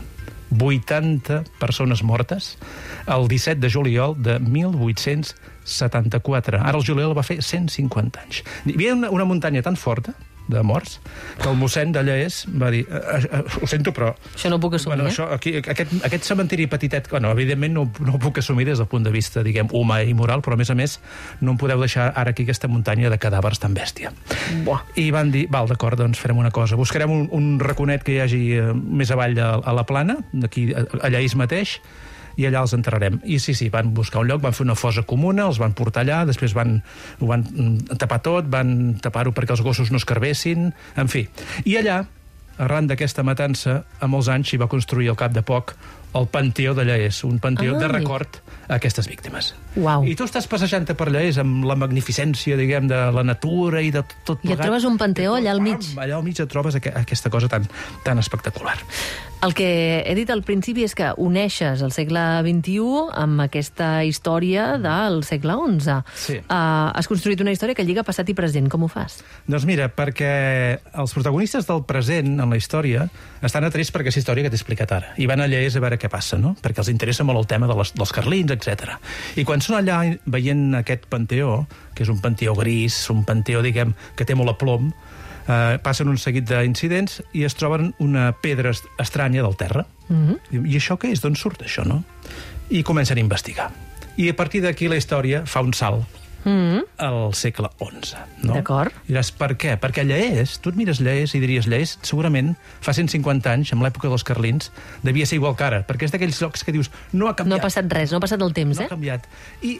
vuitanta persones mortes el disset de juliol de mil vuit-cents setanta-quatre. Ara el juliol va fer cent cinquanta anys. Hi havia una, una muntanya tan forta, de morts, que el mossèn d'allà és, va dir, eh, eh, ho sento, però... Això no ho puc assumir, bueno, eh? això, aquí, aquest, aquest cementiri petitet, bueno, evidentment no, no ho puc assumir des del punt de vista, diguem, humà i moral, però a més a més no em podeu deixar ara aquí aquesta muntanya de cadàvers tan bèstia. Buah. I van dir, val, d'acord, doncs farem una cosa, buscarem un, un raconet que hi hagi eh, més avall a, a la plana, aquí, allà és mateix, i allà els enterrarem. I sí, sí, van buscar un lloc, van fer una fosa comuna, els van portar allà, després van, ho van tapar tot, van tapar-ho perquè els gossos no escarbessin, en fi. I allà, arran d'aquesta matança, a molts anys s'hi va construir al cap de poc el Panteó de Lleés, un panteó Ai. de record a aquestes víctimes. Uau. I tu estàs passejant-te per Lleés amb la magnificència, diguem, de la natura i de tot plegat. I et trobes un panteó allà al mig. Allà al mig et trobes aqu aquesta cosa tan, tan espectacular. El que he dit al principi és que uneixes el segle vint-i-u amb aquesta història del segle onze. Sí. Uh, has construït una història que lliga passat i present. Com ho fas? Doncs mira, perquè els protagonistes del present en la història estan atrets per aquesta història que t'he explicat ara. I van a Lleés a veure què passa, no? Perquè els interessa molt el tema de les, dels carlins, etcètera. I quan són allà veient aquest panteó, que és un panteó gris, un panteó, diguem, que té molt aplom, eh, passen un seguit d'incidents i es troben una pedra estranya del terra. Mm-hmm. I això què és? D'on surt això, no? I comencen a investigar. I a partir d'aquí la història fa un salt Mm-hmm. al segle onze. No? D'acord. I diràs, per què? Perquè Lleés, tu et mires Lleés i diries Lleés, segurament fa cent cinquanta anys, en l'època dels carlins, devia ser igual que ara, perquè és d'aquells llocs que dius, no ha canviat. No ha passat res, no ha passat el temps, no eh? No ha canviat. I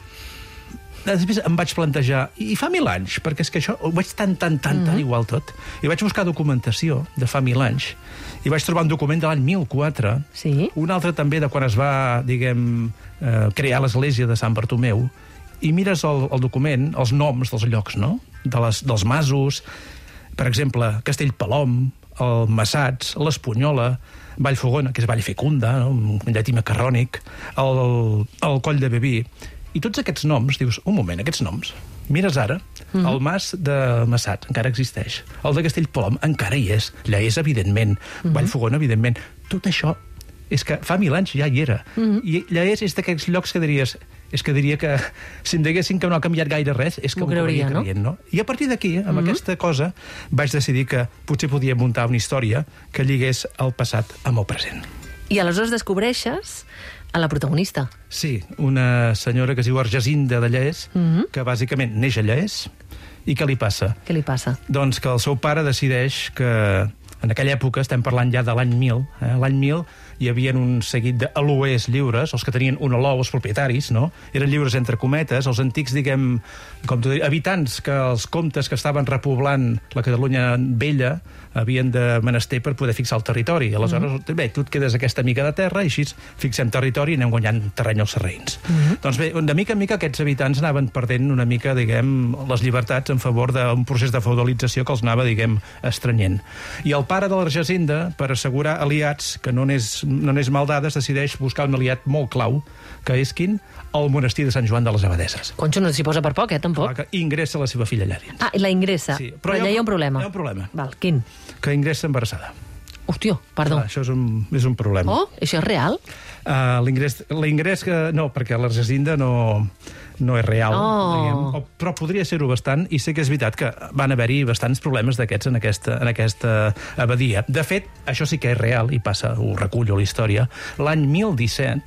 després em vaig plantejar, i fa mil anys, perquè és que això ho veig tan, tan, tan, tan igual tot, i vaig buscar documentació de fa mil anys, i vaig trobar un document de l'any mil quatre, sí. Un altre també de quan es va, diguem, eh, crear l'església de Sant Bartomeu, i mires el, el document, els noms dels llocs, no? De les, dels masos, per exemple, Castellpalom, el Massats, l'Espunyola, Vallfogona, que és Vallfecunda, no? Un llatí macarrònic, el, el Coll de Beví. I tots aquests noms, dius, un moment, aquests noms, mires ara, mm-hmm. el mas de Massats encara existeix, el de Castellpalom encara hi és, Lleés, evidentment, mm-hmm. Vallfogona, evidentment, tot això és que fa mil anys ja hi era. Mm-hmm. I Lleés és d'aquests llocs que diries... és que diria que si em diguessin que no ha canviat gaire res, és que m'ho creuria, no? Creient, no? I a partir d'aquí, amb mm-hmm. aquesta cosa, vaig decidir que potser podia muntar una història que lligués el passat amb el present. I aleshores descobreixes a la protagonista. Sí, una senyora que es diu Argesinda de Lleés, mm-hmm. que bàsicament neix a Lleés, i què li passa? Què li passa? Doncs que el seu pare decideix que en aquella època, estem parlant ja de l'any mil, eh? l'any mil hi havia un seguit d'aloers lliures, els que tenien un alou, els propietaris, no? Eren lliures entre cometes, els antics, diguem, com tu dius, habitants que els comtes que estaven repoblant la Catalunya vella havien de menester per poder fixar el territori. Aleshores, mm-hmm. bé, tu et quedes aquesta mica de terra i així fixem territori i anem guanyant terreny als serraïns. Mm-hmm. Doncs bé, de mica en mica aquests habitants anaven perdent una mica, diguem, les llibertats en favor d'un procés de feudalització que els anava, diguem, estrenyent. I el pare de l'Argesinda, per assegurar aliats que no n'és no n'és maldades, decideix buscar un aliat molt clau, que és quin? El monestir de Sant Joan de les Abadeses. Conxo, no s'hi posa per poc, eh, tampoc. Clar, que ingressa la seva filla allà dins. Ah, i la ingressa. Sí, però, però allà hi ha un problema. Hi ha un problema. Val, quin? Que ingressa embarassada. Hòstia, perdó. Clar, això és un, és un problema. Oh, això és real? Uh, l'ingrés, l'ingrés que... No, perquè l'Argesinda no... no és real, oh. diguem, però podria ser-ho bastant, i sé que és veritat que van haver-hi bastants problemes d'aquests en aquesta, en aquesta abadia. De fet, això sí que és real, i passa, ho recullo a la història, l'any mil disset,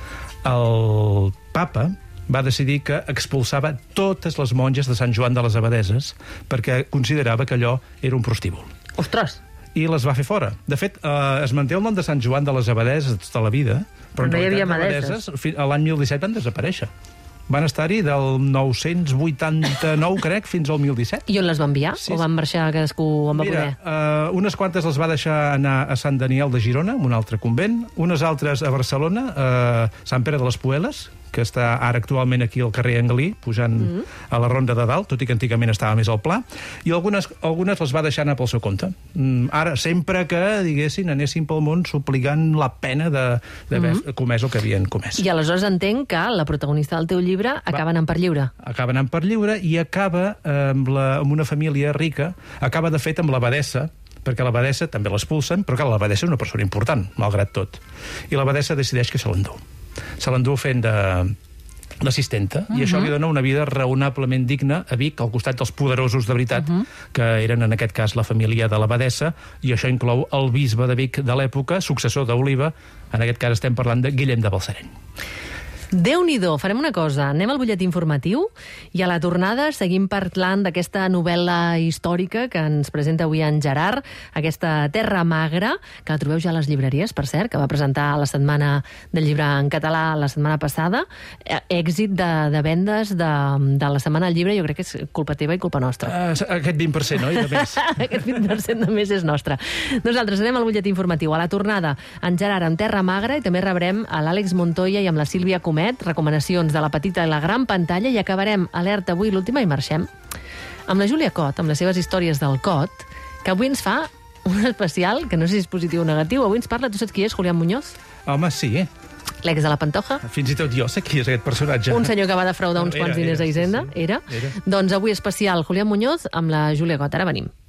el papa va decidir que expulsava totes les monges de Sant Joan de les Abadeses perquè considerava que allò era un prostíbul. Ostres! I les va fer fora. De fet, eh, es manté el nom de Sant Joan de les Abadeses tota la vida, però, però no hi havia abadeses. L'any mil disset van desaparèixer. Van estar-hi del nou-cents vuitanta-nou, crec, fins al mil disset. I on les van enviar? Sí. O van marxar cadascú on va Mira, poder? Uh, unes quantes les va deixar anar a Sant Daniel de Girona, un altre convent, unes altres a Barcelona, a Sant Pere de les Pueles, que està ara actualment aquí al carrer Anglí, pujant mm-hmm. a la Ronda de Dalt, tot i que antigament estava més al Pla, i algunes, algunes les va deixar anar pel seu compte. Mm, ara, sempre que, diguessin, anessin pel món suplicant la pena d'haver mm-hmm. comès el que havien comès. I aleshores entenc que la protagonista del teu llibre acaba anant per lliure. Acaba anant per lliure i acaba eh, amb, la, amb una família rica, acaba de fet amb l'abadessa, perquè l'abadessa també l'expulsen, però clar, l'abadessa és una persona important, malgrat tot. I l'abadessa decideix que se l'endú. Se l'endú fent de l'assistenta, Uh-huh. i això li dona una vida raonablement digna a Vic, al costat dels poderosos de veritat, Uh-huh. que eren en aquest cas la família de l'abadessa, i això inclou el bisbe de Vic de l'època, successor d'Oliva, en aquest cas estem parlant de Guillem de Balsareny. Déu-n'hi-do, farem una cosa, anem al butlletí informatiu i a la tornada seguim parlant d'aquesta novel·la històrica que ens presenta avui en Gerard, aquesta Terra Magra, que la trobeu ja a les llibreries, per cert, que va presentar la Setmana del Llibre en Català la setmana passada. Èxit de, de vendes de, de la Setmana del Llibre, jo crec que és culpa teva i culpa nostra. Uh, aquest vint per cent, no? I de més. Aquest vint per cent de més és nostre. Nosaltres anem al butlletí informatiu. A la tornada, en Gerard amb Terra Magra, i també rebrem a l'Àlex Montoya i amb la Sílvia Comet, recomanacions de la petita i la gran pantalla, i acabarem Alerta avui l'última i marxem amb la Júlia Cot, amb les seves històries del Cot, que avui ens fa un especial, que no sé si és positiu o negatiu. Avui ens parla, tu saps qui és, Julián Muñoz? Home, sí, eh? L'ex de la Pantoja. Fins i tot jo sé qui és aquest personatge. Un senyor que va defraudar uns Era, quants diners era, a Hisenda. sí, sí. Era. Era. Doncs avui especial Julián Muñoz amb la Júlia Cot. Ara venim.